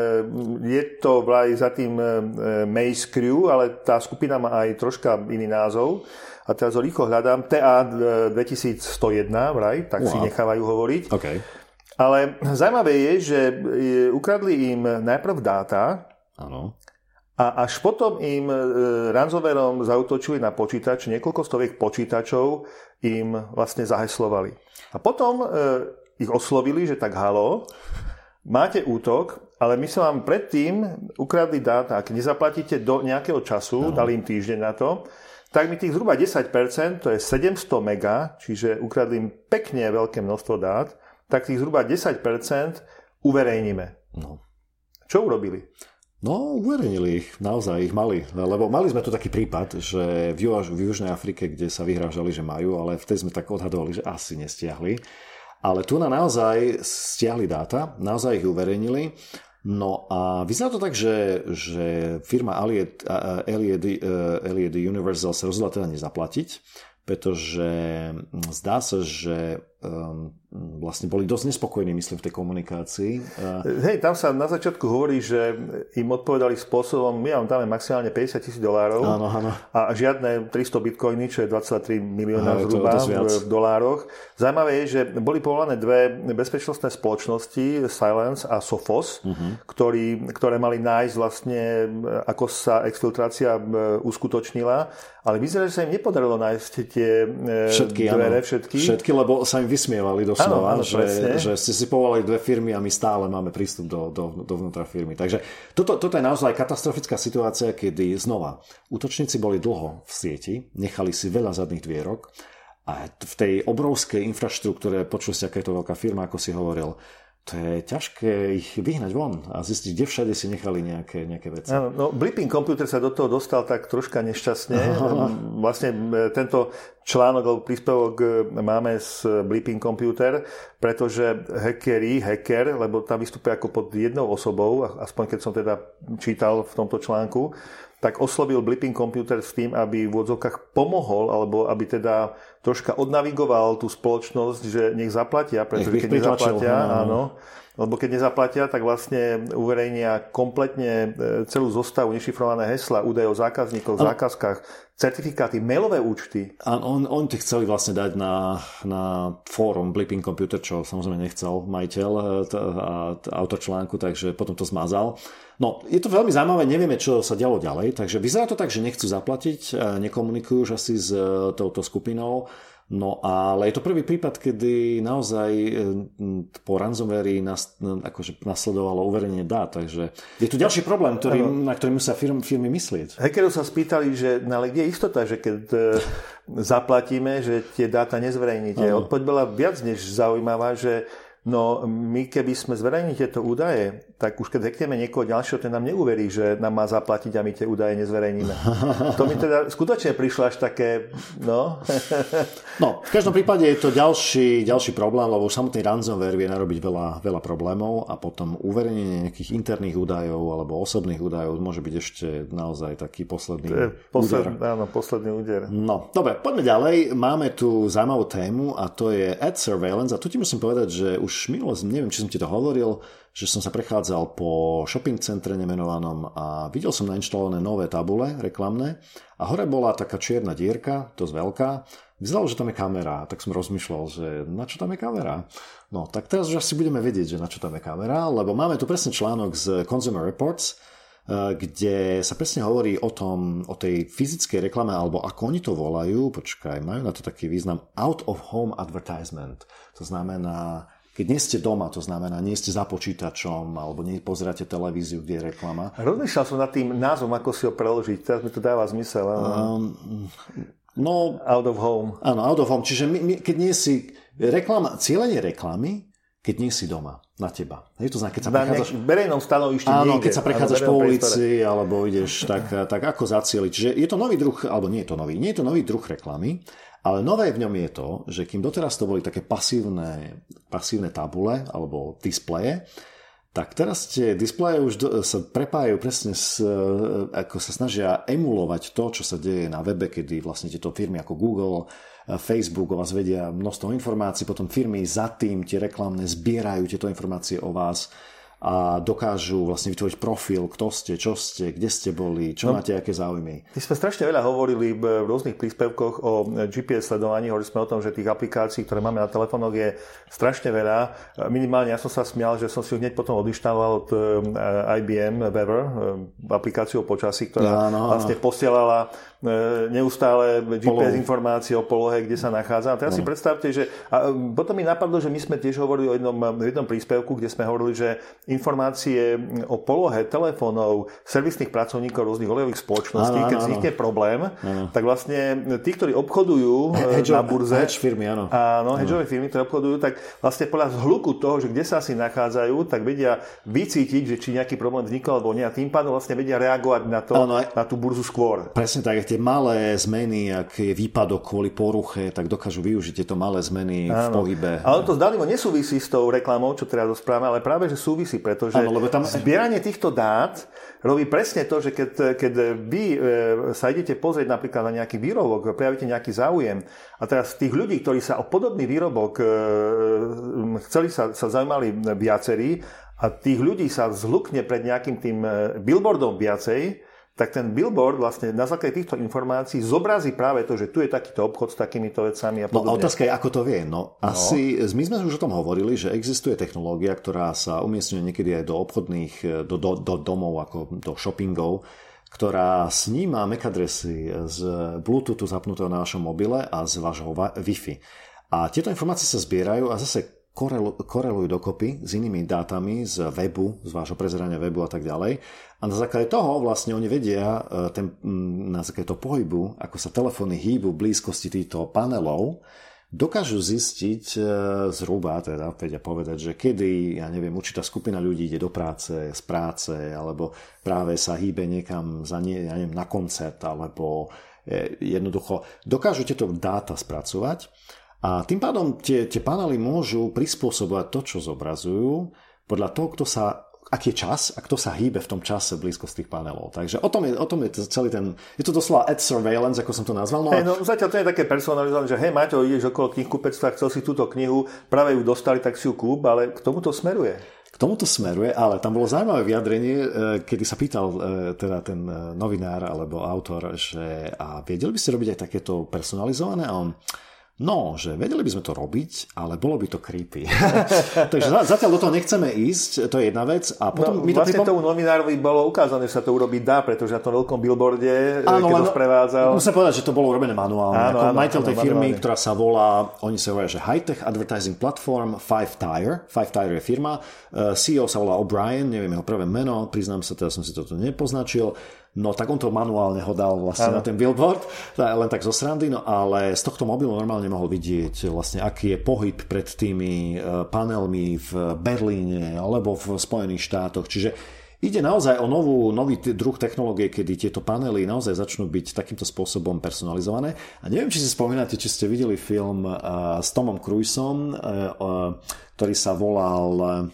Je to vraj za tým Maze Crew, ale tá skupina má aj troška iný názov. A teraz ho rýchlo hľadám. té á dvetisícsto jeden vraj, tak wow. si nechávajú hovoriť. Okay. Ale zaujímavé je, že ukradli im najprv dáta ano. a až potom im ransomwareom zaútočili na počítač, niekoľko stoviek počítačov im vlastne zaheslovali. A potom e, ich oslovili, že tak halo, máte útok, ale my sa vám predtým ukradli dáta. Ak nezaplatíte do nejakého času, ano. dali im týždeň na to, tak mi tých zhruba desať percent, to je sedemsto mega, čiže ukradli im pekne veľké množstvo dát, tak tých zhruba desať percent uverejníme. No. Čo urobili? No, uverejnili ich, naozaj ich mali. Lebo mali sme tu taký prípad, že v, Ju- v Južnej Afrike, kde sa vyhrážali, že majú, ale vtedy sme tak odhadovali, že asi nestiahli. Ale tu na naozaj stiahli dáta, naozaj ich uverejnili. No a vyzerá to tak, že, že firma Allied, Allied Universal sa rozhodla teda nezaplatiť, pretože zdá sa, že um, vlastne boli dosť nespokojní, myslím, v tej komunikácii. Hej, tam sa na začiatku hovorí, že im odpovedali spôsobom, my vám dáme maximálne päťdesiat tisíc dolárov áno, áno. a žiadne tristo bitcoiny, čo je dvadsaťtri milióna zhruba v, v dolároch. Zaujímavé je, že boli povolané dve bezpečnostné spoločnosti, Silence a Sophos, uh-huh. ktorí, ktoré mali nájsť vlastne, ako sa exfiltrácia uskutočnila, ale vyzerá, že sa im nepodarilo nájsť tie všetky, dvere, áno. všetky. Všetky, lebo sa im vysmievali doslova, áno, áno, že, že ste si povolali dve firmy a my stále máme prístup do, do, dovnútra firmy. Takže toto, toto je naozaj katastrofická situácia, kedy znova útočníci boli dlho v sieti, nechali si veľa zadných dvierok a v tej obrovskej infraštruktúre, počuli ste, aká je to veľká firma, ako si hovoril, to je ťažké ich vyhnať von a zistiť, kde všade si nechali nejaké, nejaké veci. Áno, no, Blipping Computer sa do toho dostal tak troška nešťastne. Vlastne tento článok alebo príspevok máme z Blipping Computer, pretože hackeri, hacker, lebo tam vystupuje ako pod jednou osobou, aspoň keď som teda čítal v tomto článku, tak oslovil Blipping Computer s tým, aby v odzokách pomohol, alebo aby teda troška odnavigoval tú spoločnosť, že nech zaplatia, pretože keď nezaplatia, áno, lebo keď nezaplatia, tak vlastne uverejnia kompletne celú zostavu, nešifrované hesla, údaje o zákazníkoch, a... zákazkách, certifikáty, mailové účty. A on, on ti chceli vlastne dať na, na fórum Blipping Computer, čo samozrejme nechcel majiteľ a autor článku, takže potom to zmazal. No, je to veľmi zaujímavé, nevieme, čo sa dialo ďalej, takže vyzerá to tak, že nechcú zaplatiť, nekomunikujú už asi s touto skupinou, no ale je to prvý prípad, kedy naozaj po ransomware nas, akože nasledovalo uverejnenie dát, takže je tu ďalší problém, ktorý, na ktorý musia firmy, firmy myslieť. Hackerov sa spýtali, že no, ale kde je istota, že keď zaplatíme, že tie dáta nezverejníte. Odpoveď bola viac než zaujímavá, že No my keby sme zverejnili tieto údaje, tak už keď hackneme niekoho ďalšieho, ten nám neuverí, že nám má zaplatiť a my tie údaje nezverejníme. To mi teda skutočne prišlo až také, no. No, v každom prípade je to ďalší, ďalší problém, lebo už samotný ransomware vie narobiť veľa, veľa problémov a potom uverejnenie nejakých interných údajov alebo osobných údajov môže byť ešte naozaj taký posledný to je posled, úder. Áno, posledný úder. No, dobre, poďme ďalej. Máme tu zaujímavú tému a to je ad surveillance a tu ti musím povedať, že už minulo, neviem, či som ti to hovoril, že som sa prechádzal po shopping centre nemenovanom a videl som nainštalované nové tabule reklamné a hore bola taká čierna dierka, dosť veľká. Vyzeralo, že tam je kamera, tak som rozmýšľal, že na čo tam je kamera? No, tak teraz už asi budeme vedieť, že na čo tam je kamera, lebo máme tu presne článok z Consumer Reports, kde sa presne hovorí o tom, o tej fyzickej reklame, alebo ako oni to volajú, počkaj, majú na to taký význam, out of home advertisement. To znamená, keď nie ste doma, to znamená, nie ste za počítačom, alebo nie pozeráte televíziu, kde je reklama. Rozmýšľal som nad tým názvom, ako si ho preložiť, teraz mi to dáva zmysel. Um, no, out of home. Áno, out of home, čiže my, my, keď nie si reklama, cieľenie reklamy, keď nie si doma, na teba. Je to znamená, keď sa na prechádzaš... v verejnom stanovišti áno, niekde. keď sa prechádzaš po ulici, priestore. alebo ideš, tak, tak ako zacieliť. Čiže je to nový druh, alebo nie je to nový, nie je to nový druh reklamy, ale nové v ňom je to, že kým doteraz to boli také pasívne, pasívne tabule, alebo displeje, tak teraz tie displeje už do, sa prepájajú presne s, ako sa snažia emulovať to, čo sa deje na webe, kedy vlastne tieto firmy ako Google, Facebook o vás vedia množstvo informácií, potom firmy za tým tie reklamné zbierajú tieto informácie o vás a dokážu vlastne vytvoriť profil, kto ste, čo ste, kde ste boli, čo no, máte, aké záujmy. My sme strašne veľa hovorili v rôznych príspevkoch o G P S sledovaní, hovorili sme o tom, že tých aplikácií, ktoré máme na telefónoch, je strašne veľa. Minimálne ja som sa smial, že som si hneď potom odinštaloval od I B M Weather, aplikáciu o počasí, ktorá áno, vlastne posielala neustále G P S Polohu. Informácie o polohe, kde sa nachádza. A teraz no. si predstavte, že a potom mi napadlo, že my sme tiež hovorili o jednom, jednom príspevku, kde sme hovorili, že informácie o polohe telefónov servisných pracovníkov rôznych olejových spoločností, áno, keď áno, vznikne problém, áno. tak vlastne tí, ktorí obchodujú hedge, na burze, hedge firmy, áno. Áno, hedžové firmy, ktoré obchodujú, tak vlastne podľa zhluku toho, že kde sa asi nachádzajú, tak vedia vycítiť, že či nejaký problém vznikol alebo nie. A tým pádom vlastne vedia reagovať na to, áno, na tú burzu skôr. Presne tak, tie malé zmeny, ak je výpadok kvôli poruche, tak dokážu využiť tieto malé zmeny áno. v pohybe. Ale to zdanlivo nesúvisí s tou reklamou, čo teraz rozprávame, ale práve, že súvisí, pretože áno, lebo tam... zbieranie týchto dát robí presne to, že keď, keď vy e, sa idete pozrieť napríklad na nejaký výrobok, prejavíte nejaký záujem a teraz tých ľudí, ktorí sa o podobný výrobok e, chceli sa, sa zaujímali viacerí a tých ľudí sa zhlukne pred nejakým tým billboardom viacej, tak ten billboard vlastne na základe týchto informácií zobrazí práve to, že tu je takýto obchod s takýmito vecami a podobne. No a otázka je, ako to vie. No, asi, no. My sme už o tom hovorili, že existuje technológia, ktorá sa umiestňuje niekedy aj do obchodných, do, do, do domov, ako do shoppingov, ktorá sníma em á c adresy z Bluetoothu zapnutého na vašom mobile a z vášho Wi-Fi. A tieto informácie sa zbierajú a zase korelujú dokopy s inými dátami z webu, z vášho prezerania webu a tak ďalej. A na základe toho vlastne oni vedia ten, na základe toho pohybu, ako sa telefóny hýbu v blízkosti týchto panelov, dokážu zistiť zhruba, teda vedia povedať, že kedy, ja neviem, určitá skupina ľudí ide do práce, z práce, alebo práve sa hýbe niekam za nie, ja neviem, na koncert, alebo jednoducho dokážu tieto dáta spracovať. A tým pádom tie, tie panely môžu prispôsobovať to, čo zobrazujú, podľa toho, kto sa, aký je čas a kto sa hýbe v tom čase blízko z tých panelov. Takže o tom je, o tom je celý ten... Je to doslova ad surveillance, ako som to nazval. No, hey, no zatiaľ to je také personalizované, že hej, Maťo, ideš okolo knihkupectva, chcel si túto knihu, práve ju dostali, tak si ju kúp, ale k tomu to smeruje. K tomuto smeruje, ale tam bolo zaujímavé vyjadrenie, kedy sa pýtal teda ten novinár alebo autor, že a vedeli by ste robiť aj takéto personalizované? A on... No, že vedeli by sme to robiť, ale bolo by to creepy. Takže zatiaľ do toho nechceme ísť, to je jedna vec. A potom no, mi to vlastne pripom... tomu novinárovi bolo ukázané, že sa to urobiť dá, pretože na tom veľkom billboarde, áno, keď to sprevádzal... Musím povedať, že to bolo urobené manuálne. Áno, ako áno, majiteľ tej áno, firmy, manuálne. Ktorá sa volá, oni sa hovoria, že High-Tech Advertising Platform Five Tire. Five Tire je firma. C E O sa volá O'Brien, neviem jeho prvé meno, priznám sa, teda som si toto nepoznačil. No tak on to manuálne ho dal vlastne ano. na ten billboard, len tak zo srandy, no ale z tohto mobilu normálne mohol vidieť vlastne, aký je pohyb pred tými panelmi v Berlíne alebo v Spojených štátoch. Čiže ide naozaj o novú, nový druh technológie, kedy tieto panely naozaj začnú byť takýmto spôsobom personalizované. A neviem, či si spomínate, či ste videli film s Tomom Cruisom, ktorý sa volal...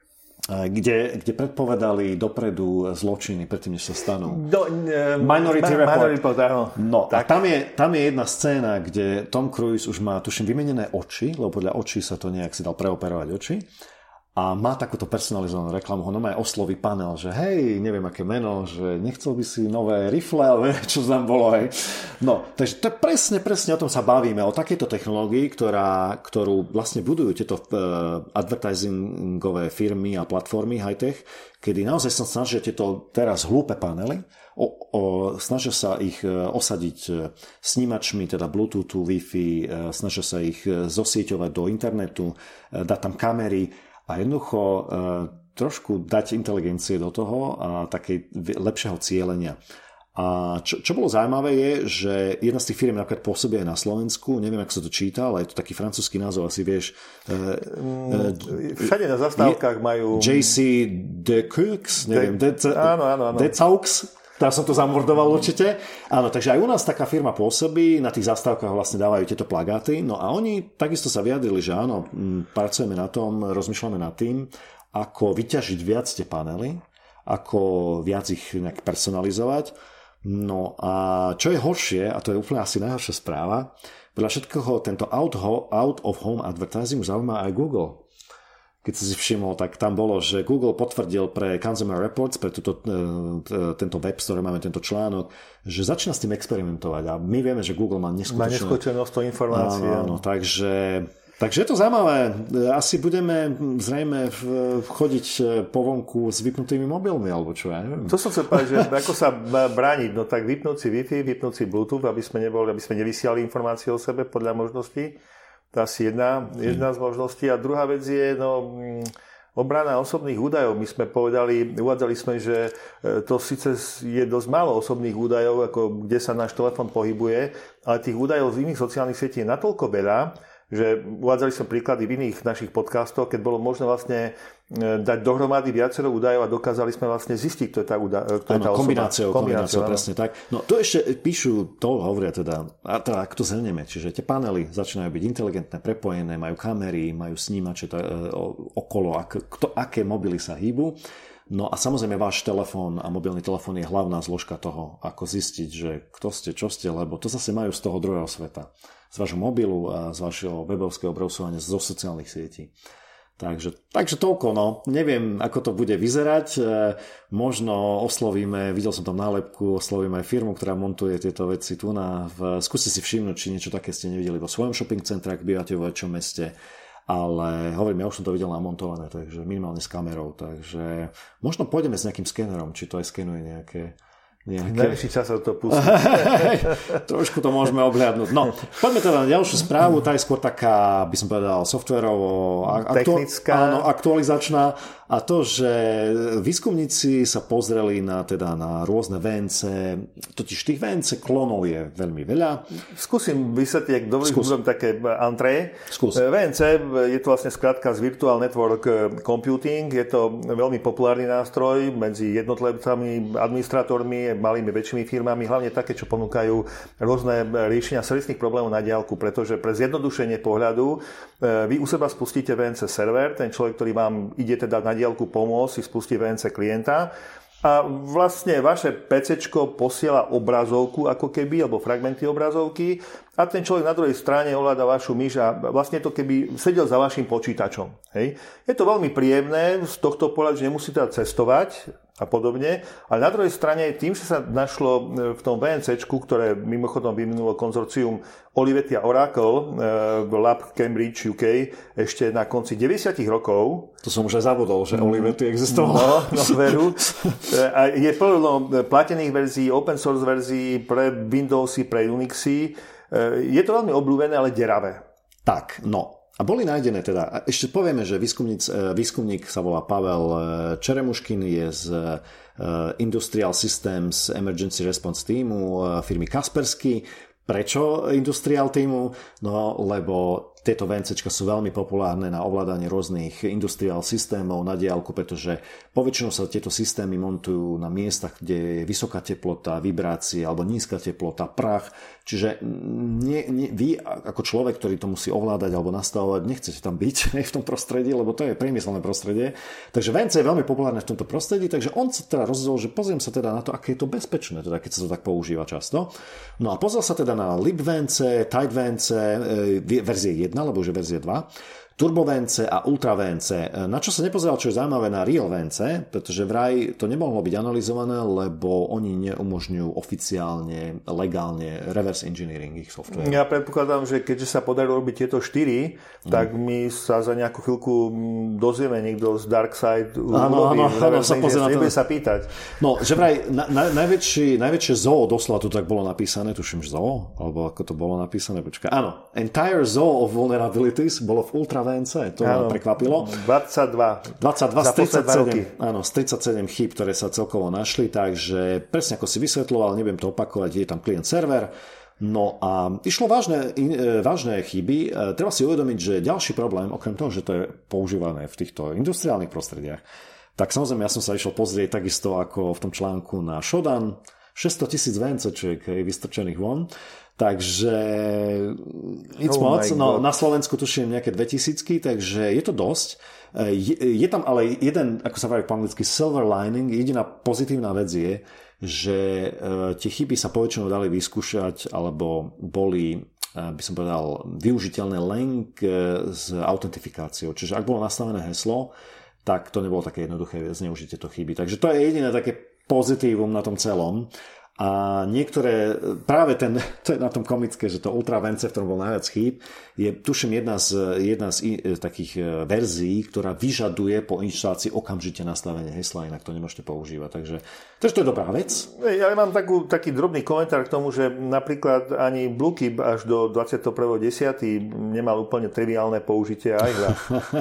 Kde, kde predpovedali dopredu zločiny predtým, než sa stanú. Do, uh, Minority ma, Report. Report no, tak. A tam je, tam je jedna scéna, kde Tom Cruise už má, tuším, vymenené oči, lebo podľa očí sa to nejak si dal preoperovať oči. A má takúto personalizovanú reklamu, ho normálne osloví panel, že hej, neviem aké meno, že nechcel by si nové rifle, ale čo tam bolo, hej. No, takže to je presne, presne o tom sa bavíme, o takejto technológii, ktorá, ktorú vlastne budujú tieto uh, advertisingové firmy a platformy high-tech, kedy naozaj sa snažia tieto teraz hlúpe panely, o, o, snažia sa ich uh, osadiť uh, snímačmi, teda Bluetooth, Wi-Fi, uh, snažia sa ich uh, zosieťovať do internetu, uh, dať tam kamery, a jednoducho e, trošku dať inteligencie do toho a takej lepšieho cielenia. A čo, čo bolo zaujímavé je, že jedna z tých firiem napríklad pôsobí aj na Slovensku, neviem, ako sa to číta, ale je to taký francúzsky názov, asi vieš. E, e, Všade na zastávkach je, majú... jé cé Decaux, neviem, De, de, áno, áno, áno. Decaux, tam som to zamordoval určite. Áno, takže aj u nás taká firma pôsobí, na tých zastávkach vlastne dávajú tieto plagáty. No a oni takisto sa vyjadrili, že áno, pracujeme na tom, rozmýšľame nad tým, ako vyťažiť viac tie panely, ako viac ich nejak personalizovať. No a čo je horšie, a to je úplne asi najhoršia správa, veľa všetkého tento out, out of home advertising zaujíma aj Google. Keď si si všimol, tak tam bolo, že Google potvrdil pre Consumer Reports, pre túto, tento web, z ktorého máme tento článok, že začína s tým experimentovať. A my vieme, že Google má neskutočné... Má neskutočné množstvo informácií. Áno, áno, takže, takže je to zaujímavé. Asi budeme zrejme chodiť po vonku s vypnutými mobilmi, alebo čo, ja neviem. To som chcel povedať, že ako sa brániť, no tak vypnúť si Wi-Fi, vypnúť si Bluetooth, aby sme, neboli, aby sme nevysiali informácie o sebe podľa možností. To asi jedna, jedna z možností. A druhá vec je no, obrana osobných údajov. My sme povedali, uvádzali sme, že to síce je dosť málo osobných údajov, ako kde sa náš telefón pohybuje, ale tých údajov z iných sociálnych sietí je natoľko veľa, že uvádzali sme príklady v iných našich podcastoch, keď bolo možné vlastne dať dohromady viacero údajov a dokázali sme vlastne zistiť, kto je tá, úda, kto je tá osoba. Kombináciou, kombináciou, presne tak. No to ešte píšu, to hovoria teda, a teda ak to zhrnieme, čiže tie panely začínajú byť inteligentné, prepojené, majú kamery, majú snímače tá, okolo, ak, kto, aké mobily sa hýbu. No a samozrejme váš telefón a mobilný telefón je hlavná zložka toho, ako zistiť, že kto ste, čo ste, lebo to zase majú z toho druhého sveta. Z vášho mobilu a z vašeho webovského browsovania zo sociálnych sietí. Takže, takže toľko, no. Neviem, ako to bude vyzerať. E, možno oslovíme, videl som tam nálepku, oslovíme aj firmu, ktorá montuje tieto veci tu na... V, skúste si všimnúť, či niečo také ste nevideli vo svojom shopping centre, ak bývate vo väčšom meste. Ale hovorím, ja už som to videl namontované, takže minimálne s kamerou. Takže možno pôjdeme s nejakým skenerom, či to aj skenuje nejaké... Nejaké... Najvyšší čas sa to pustí. Trošku to môžeme obhľadnúť. No, poďme teda na ďalšiu správu, tá je skôr taká, by som povedal, softwarovo aktu... áno, aktualizačná. A to, že výskumníci sa pozreli na, teda, na rôzne vé en cé, totiž tých vé en cé klonov je veľmi veľa. Skúsim vysvetliť, ak dovolím, budem také antré. Skús. vé en cé je to vlastne skrátka z Virtual Network Computing. Je to veľmi populárny nástroj medzi jednotlivcami, administrátormi, malými, väčšími firmami, hlavne také, čo ponúkajú rôzne riešenia servisných problémov na diaľku, pretože pre zjednodušenie pohľadu vy u seba spustíte vé en cé server, ten človek, ktorý vám ide teda na diaľku pomôcť, si spustí vé en cé klienta a vlastne vaše PCčko posiela obrazovku ako keby, alebo fragmenty obrazovky a ten človek na druhej strane ovláda vašu myš a vlastne to keby sedel za vašim počítačom. Hej. Je to veľmi príjemné z tohto pohľadu, že nemusíte cestovať a podobne, ale na druhej strane tým, že sa našlo v tom vé en céčku, ktoré mimochodom vyvinulo konzorcium Olivetti a Oracle v Lab Cambridge ú ká ešte na konci deväťdesiatych rokov. To som už aj zabudol, že Olivetti existoval. No, no veru. A je plno platených verzií, open source verzií pre Windowsy, pre Unixy. Je to veľmi obľúbené, ale deravé. Tak, no. A boli nájdené teda, ešte povieme, že výskumník, výskumník sa volá Pavel Čeremuškin, je z Industrial Systems Emergency Response Teamu firmy Kaspersky. Prečo Industrial Teamu? No, lebo tieto VNCčka sú veľmi populárne na ovládanie rôznych industriál systémov na diaľku, pretože poväčšinou sa tieto systémy montujú na miestach, kde je vysoká teplota, vibrácie alebo nízka teplota, prach. Čiže nie, nie, vy ako človek, ktorý to musí ovládať alebo nastavovať, nechcete tam byť v tom prostredí, lebo to je priemyselné prostredie. Takže vé en cé je veľmi populárne v tomto prostredí, takže on sa teda rozhodol, že pozriem sa teda na to, aké je to bezpečné, teda keď sa to tak používa často. No a pozrel sa teda na LibVNC, TightVNC, verzie jedna, alebo už je verzia dva, TurboVNC a UltraVNC. Na čo sa nepozeral, čo je zaujímavé, na RealVNC, pretože vraj to nemohlo byť analyzované, lebo oni neumožňujú oficiálne, legálne reverse engineering ich software. Ja predpokladám, že keďže sa podarilo robiť tieto štyri, mm. tak my sa za nejakú chvíľku dozvieme niekto z Darkside. Áno, áno, áno, sa pozrie na to. Nebude sa pýtať. No, že vraj na, na, najväčší, najväčšie zoo, doslova to tak bolo napísané, tuším, že zoo, alebo ako to bolo napísané, počkaj. Áno, entire zoo of vulnerabilities bolo v Ultra vé en cé, to ma prekvapilo. dvadsaťdva. dvadsaťdva z tridsaťsedem, áno, z tridsaťsedem chýb, ktoré sa celkovo našli, takže presne ako si vysvetľoval, nebudem to opakovať, je tam klient server. No a išlo vážne, vážne chyby. Treba si uvedomiť, že ďalší problém, okrem toho, že to je používané v týchto industriálnych prostrediach, tak samozrejme ja som sa išiel pozrieť takisto ako v tom článku na Shodan, šesťstotisíc VNCčiek je vystrčených von. Takže nic oh moc, no na Slovensku tuším nejaké dvetisícky, takže je to dosť. Je, je tam ale jeden, ako sa hovorí po anglicky, silver lining, jediná pozitívna vec je, že uh, tie chyby sa poväčšinou dali vyskúšať, alebo boli, uh, by som povedal, využiteľné len k, s autentifikáciou. Čiže ak bolo nastavené heslo, tak to nebolo také jednoduché zneužitie to chyby. Takže to je jediné také pozitívum na tom celom. A niektoré, práve ten, to je na tom komické, že to Ultra vé en cé, v ktorom bol najviac chýb, je tuším jedna z, jedna z takých verzií, ktorá vyžaduje po inštalácii okamžite nastavenie hesla, inak to nemôžete používať. Takže, takže to je dobrá vec. Ja mám takú, taký drobný komentár k tomu, že napríklad ani BlueKeep až do dvadsiateho prvého desiateho nemal úplne triviálne použitie aj hľa.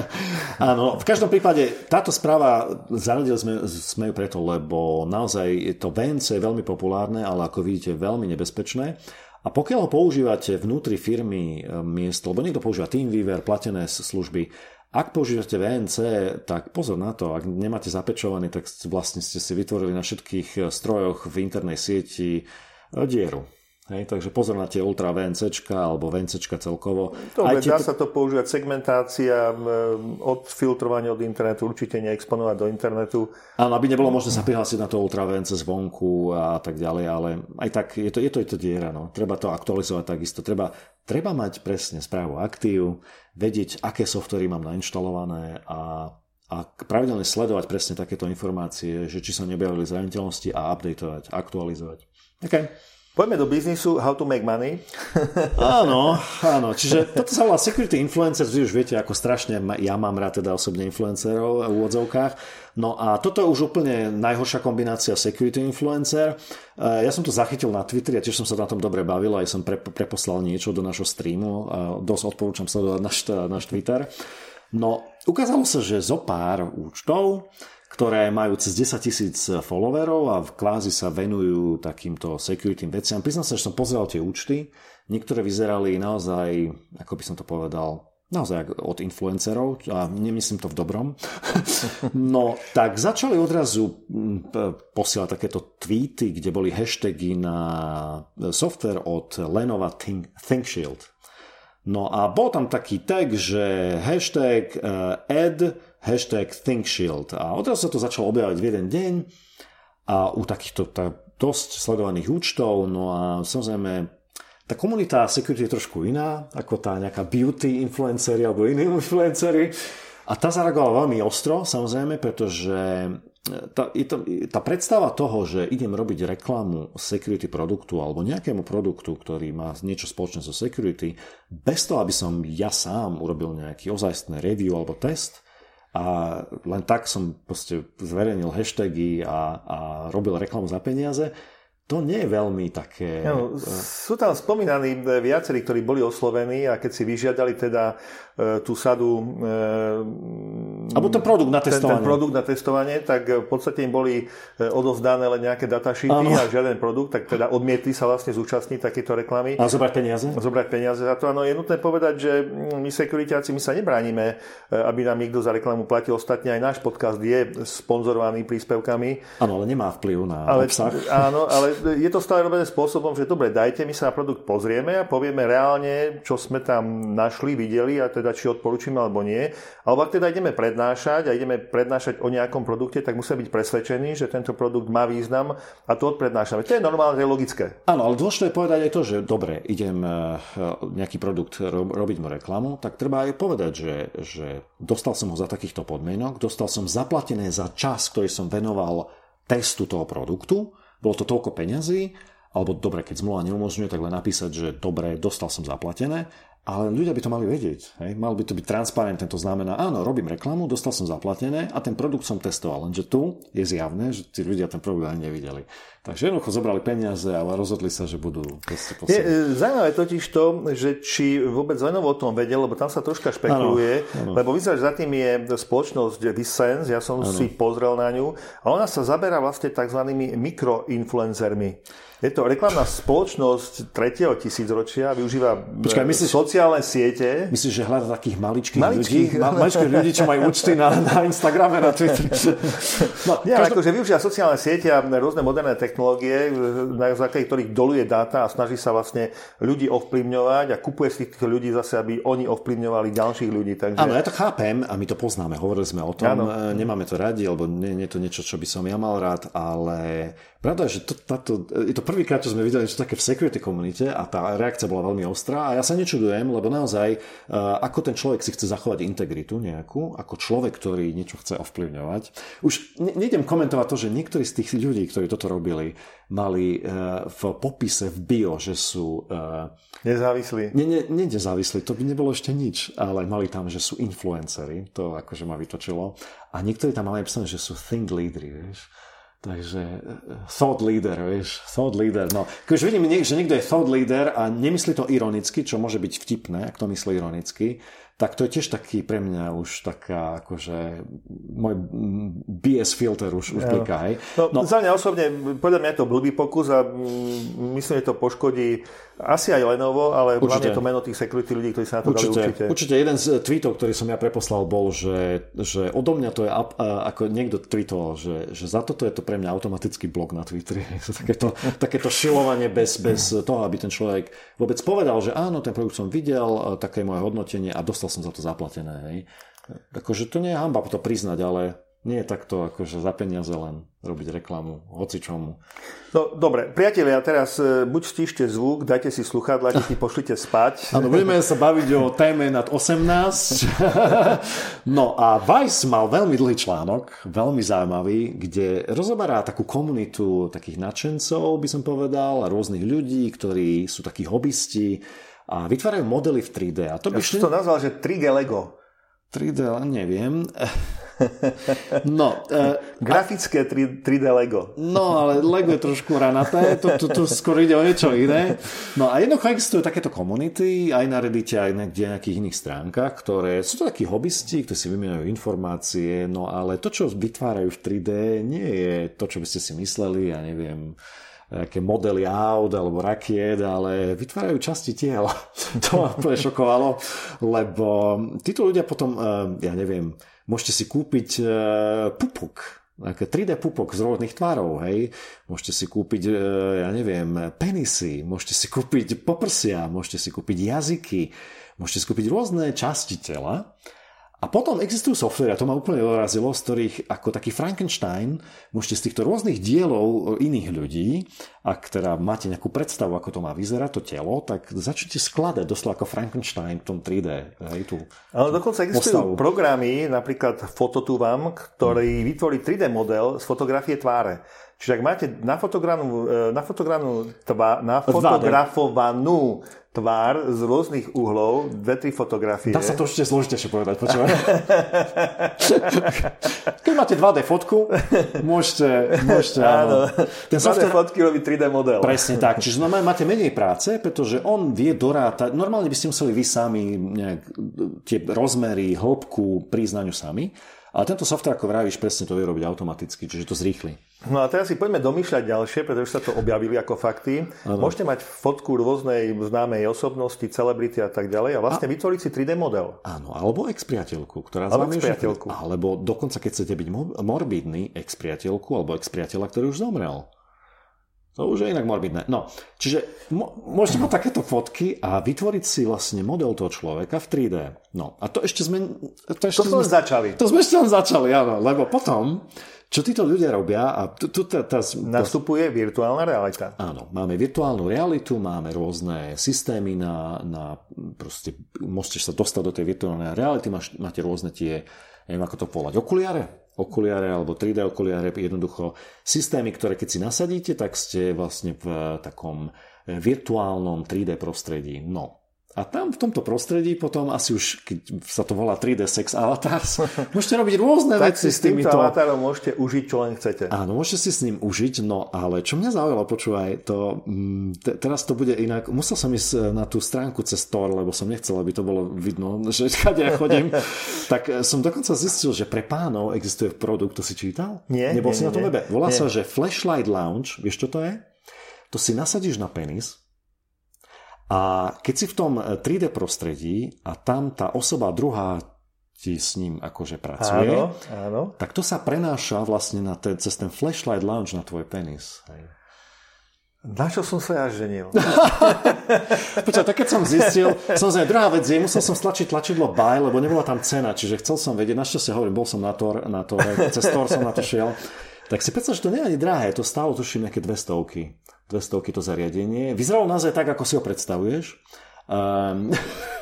Áno, v každom prípade táto správa zaradili sme, sme ju preto, lebo naozaj to vé en cé je veľmi populárne, ale ako vidíte veľmi nebezpečné. A pokiaľ ho používate vnútri firmy miesto, lebo niekto používa TeamViewer, platené služby, ak používate vé en cé, tak pozor na to, ak nemáte zapečovaný, tak vlastne ste si vytvorili na všetkých strojoch v internej sieti dieru. Hej, takže pozor na tie ultra VNCčka alebo VNCčka celkovo. Dobre, dá sa to používať, segmentácia, odfiltrovanie od internetu, určite neexponovať do internetu. Áno, aby nebolo možné sa prihlásiť na to ultra VNC zvonku a tak ďalej, ale aj tak je to, je to, je to diera. No. Treba to aktualizovať takisto. Treba, treba mať presne správu aktív, vedieť, aké softvery mám nainštalované a a pravidelne sledovať presne takéto informácie, že či sa neobjavili zraniteľnosti a updateovať, aktualizovať. Okay. Poďme do biznisu, how to make money. Áno, áno. Čiže toto sa volá security influencers. Vy už viete, ako strašne ja mám rád teda osobne influencerov v úvodzovkách. No a toto je už úplne najhoršia kombinácia security influencer. Ja som to zachytil na Twitteri a tiež som sa na tom dobre bavil a aj som pre, preposlal niečo do našho streamu. A dosť odporúčam sledovať náš, náš Twitter. No, ukázalo sa, že zo pár účtov, ktoré majú cez desaťtisíc followerov a kvázi sa venujú takýmto security veciam. Priznám sa, že som pozeral tie účty. Niektoré vyzerali naozaj, ako by som to povedal, naozaj od influencerov a nemyslím to v dobrom. No, tak začali odrazu posielať takéto tweety, kde boli hashtagy na software od Lenovo ThinkShield. No a bol tam taký tag, že hashtag uh, add hashtag ThinkShield. A odrazu sa to začalo objavať v jeden deň a u takýchto tá, dosť sledovaných účtov. No a samozrejme tá komunita security je trošku iná ako tá nejaká beauty influencery alebo iní influencery. A tá zareagovala veľmi ostro, samozrejme, pretože tá, to, tá predstava toho, že idem robiť reklamu security produktu alebo nejakému produktu, ktorý má niečo spoločné so security, bez toho, aby som ja sám urobil nejaký ozajstný review alebo test a len tak som proste zverejnil hashtagy a, a robil reklamu za peniaze, to nie je veľmi také... No, sú tam spomínaní viacerí, ktorí boli oslovení a keď si vyžiadali teda e, tú sadu... E, Alebo ten produkt na testovanie. Ten, ten produkt na testovanie, tak v podstate im boli odovzdané len nejaké datasheety a žiaden produkt, tak teda odmietli sa vlastne zúčastniť takéto reklamy. A zobrať peniaze? Zobrať peniaze za to. Áno, je nutné povedať, že my sekuritáci, my sa nebránime, aby nám niekto za reklamu platil. Ostatne aj náš podcast je sponzorovaný príspevkami. Áno, ale nemá vplyv na ale, obsah. Áno, ale je to stále robené spôsobom, že dobre, dajte, my sa na produkt pozrieme a povieme reálne, čo sme tam našli, videli a teda či odporúčime alebo nie. Alebo ak teda ideme prednášať a ideme prednášať o nejakom produkte, tak musíme byť presvedčení, že tento produkt má význam a to odprednášame. To je normálne, to je logické. Áno, ale dôležité je povedať aj to, že dobre, idem nejaký produkt robiť mu reklamu, tak treba aj povedať, že, že dostal som ho za takýchto podmienok, dostal som zaplatené za čas, ktorý som venoval testu toho produktu, bolo to toľko peňazí, alebo dobre, keď zmluva neumožňuje, tak len napísať, že dobre, dostal som zaplatené, ale ľudia by to mali vedieť. Hej? Mal by to byť transparentné, to znamená, áno, robím reklamu, dostal som zaplatené a ten produkt som testoval, lenže tu je zjavné, že tí ľudia ten produkt ani nevideli. Takže jednoducho zobrali peniaze, ale rozhodli sa, že budú... Je zaujímavé totiž to, že či vôbec Lenovo o tom vedel, lebo tam sa troška špekuluje, ano, ano. Lebo vyzerá, že za tým je spoločnosť Visense, ja som ano. si pozrel na ňu, a ona sa zaberá vlastne tzv. Mikroinfluencermi. Je to reklamná spoločnosť tretieho tisícročia, využíva Počkaj, myslíš, sociálne siete. Myslíš, že hľadá takých maličkých, maličkých ľudí? Ma, maličkých ľudí, čo majú účty na, na Instagrame, na Twitteri. No, Nie, každop... akože využíva sociálne siete a rôzne moderné technológie, na základe ktorých doluje dáta a snaží sa vlastne ľudí ovplyvňovať a kupuje si tých ľudí zase, aby oni ovplyvňovali ďalších ľudí. Takže... Áno, ja to chápem a my to poznáme, hovorili sme o tom, ano. Nemáme to radi, alebo nie, nie je to niečo, čo by som ja mal rád, ale pravda je, že to, táto, je to prvýkrát, čo sme videli niečo také v security komunite a tá reakcia bola veľmi ostrá a ja sa nečudujem, lebo naozaj ako ten človek si chce zachovať integritu nejakú, ako človek, ktorý niečo chce ovplyvňovať. Už nejdem komentovať to, že niektorí z tých ľudí, ktorí toto robili, mali v popise v bio, že sú nezávislí. Nie, nie, nie nezávislí, to by nebolo ešte nič, ale mali tam, že sú influenceri, to akože ma vytočilo. A niektorí tam mali napísané, že sú think leadery, vieš. Takže thought leader, vieš, thought leader, no. Keď vidím, že niekto je thought leader a nemyslí to ironicky, čo môže byť vtipné, ak to myslí ironicky, tak to je tiež taký pre mňa už taká, akože môj bé es filter už, už bliká, hej. No, no. Za mňa osobne, podľa mňa je to blbý pokus a myslím, že to poškodí asi aj Lenovo, ale hlavne to meno tých security ľudí, ktorí sa na to určite, dali určite. Určite jeden z tweetov, ktorý som ja preposlal, bol, že, že odo mňa to je, ako niekto tweetoval, že, že za toto je to pre mňa automatický blog na Twitteri. Takéto, takéto šilovanie bez, bez toho, aby ten človek vôbec povedal, že áno, ten produkt som videl, také moje hodnotenie a dostal som za to zaplatené. Hej. Akože to nie je hanba to priznať, ale nie je takto akože za peniaze len robiť reklamu, hocičomu. No dobre, priatelia, teraz buď stíšte zvuk, dajte si sluchadlá, deti pošlite spať. Áno, budeme sa baviť o téme nad osemnásť. No a Vice mal veľmi dlhý článok, veľmi zaujímavý, kde rozoberá takú komunitu takých nadšencov, by som povedal, a rôznych ľudí, ktorí sú takí hobbysti a vytvárajú modely v tri dé. A to by ja šli... to nazval, že tri dé Lego. tri dé, neviem. No, uh, grafické tri dé Lego. No, ale Lego je trošku ranaté, to, to, to skôr ide o niečo iné. No a jednoducho existujú takéto komunity, aj na Reddite, aj na nejakých iných stránkach, ktoré sú to takí hobbysti, ktorí si vymieňajú informácie, no ale to, čo vytvárajú v tri dé, nie je to, čo by ste si mysleli, ja neviem, aké modely aut alebo rakiet, ale vytvárajú časti tiel. To ma úplne šokovalo, lebo títo ľudia potom, ja neviem, môžete si kúpiť pupok, tri dé pupok z rôznych tvarov, hej. Môžete si kúpiť, ja neviem, penisy, môžete si kúpiť poprsia, môžete si kúpiť jazyky, môžete si kúpiť rôzne časti tela. A potom existujú software, a to ma úplne dorazilo, z ktorých ako taký Frankenstein môžete z týchto rôznych dielov iných ľudí, ak teda máte nejakú predstavu, ako to má vyzerať, to telo, tak začnete skladať doslova ako Frankenstein v tom tri dé. Hej, tú, Ale dokonca existujú postavu. Programy, napríklad Phototuvam, ktorý vytvorí tri dé model z fotografie tváre. Čiže ak máte na, na, fotografovanú, na fotografovanú tvár z rôznych uhlov, dve, tri fotografie. Dá sa to ešte zložitejšie povedať, počúvaj. Keď máte dva dé fotku, môžete, môžete áno. Ten dva dé software... fotky robí tri dé model. Presne tak, čiže normálne máte menej práce, pretože on vie dorátať, normálne by ste museli vy sami nejak, tie rozmery, hĺbku priznaniu sami, ale tento software, ako vravíš, presne to vie robiť automaticky, čiže to zrýchli. No a teraz si poďme domýšľať ďalšie, pretože sa to objavili ako fakty. Ano. Môžete mať fotku rôznej známej osobnosti, celebrity a tak ďalej a vlastne a... vytvoriť si tri dé model. Áno, alebo ex-priateľku, ktorá z vami ex-priateľku. Alebo dokonca, keď chcete byť morbidný, ex-priateľku alebo ex-priateľa, ktorý už zomrel. To už je inak morbidné. No, čiže m- môžete mať takéto fotky a vytvoriť si vlastne model toho človeka v tri dé. No, a to ešte sme... To, ešte to sme začali. To sme ešte len začali, áno, lebo potom... Čo títo ľudia robia? A tu, tu, tá, tá, Nastupuje virtuálna realita. Áno, máme virtuálnu realitu, máme rôzne systémy na, na proste, môžete sa dostať do tej virtuálnej reality, máš, máte rôzne tie, neviem ako to volať, okuliare? Okuliare alebo tri dé okuliare, jednoducho systémy, ktoré keď si nasadíte, tak ste vlastne v takom virtuálnom tri dé prostredí. No. A tam v tomto prostredí potom asi už, keď sa to volá tri dé Sex Avatars, môžete robiť rôzne tak veci s týmto avatarom môžete užiť, čo len chcete. Áno, môžete si s ním užiť, no ale čo mňa zaujalo, počúvaj, to, te, teraz to bude inak, musel som ísť na tú stránku cez Tor, lebo som nechcel, aby to bolo vidno, že kade ja chodím, tak som dokonca zistil, že pre pánov existuje produkt, to si čítal? Nie, Nebol nie, si na tom nie, webe? Volá nie. sa, že Flashlight Lounge, vieš čo to je? To si nasadíš na penis. A keď si v tom tri dé prostredí a tam tá osoba druhá ti s ním akože pracuje, áno, áno. tak to sa prenáša vlastne na ten, cez ten Flashlight Lounge na tvoj penis. Na čo som sa ja ženil? Počkaj, tak keď som zistil, samozrejme, druhá vec je, musel som stlačiť tlačidlo buy, lebo nebola tam cena, čiže chcel som vedieť, našťastie hovorím, bol som na Tor, na Tor, cez Tor som na to šiel. Tak si predstav, že to nie je ani drahé, to stálo tuším nejaké dve stovky. dve stovky to zariadenie. Vyzeralo naozaj tak, ako si ho predstavuješ. Um,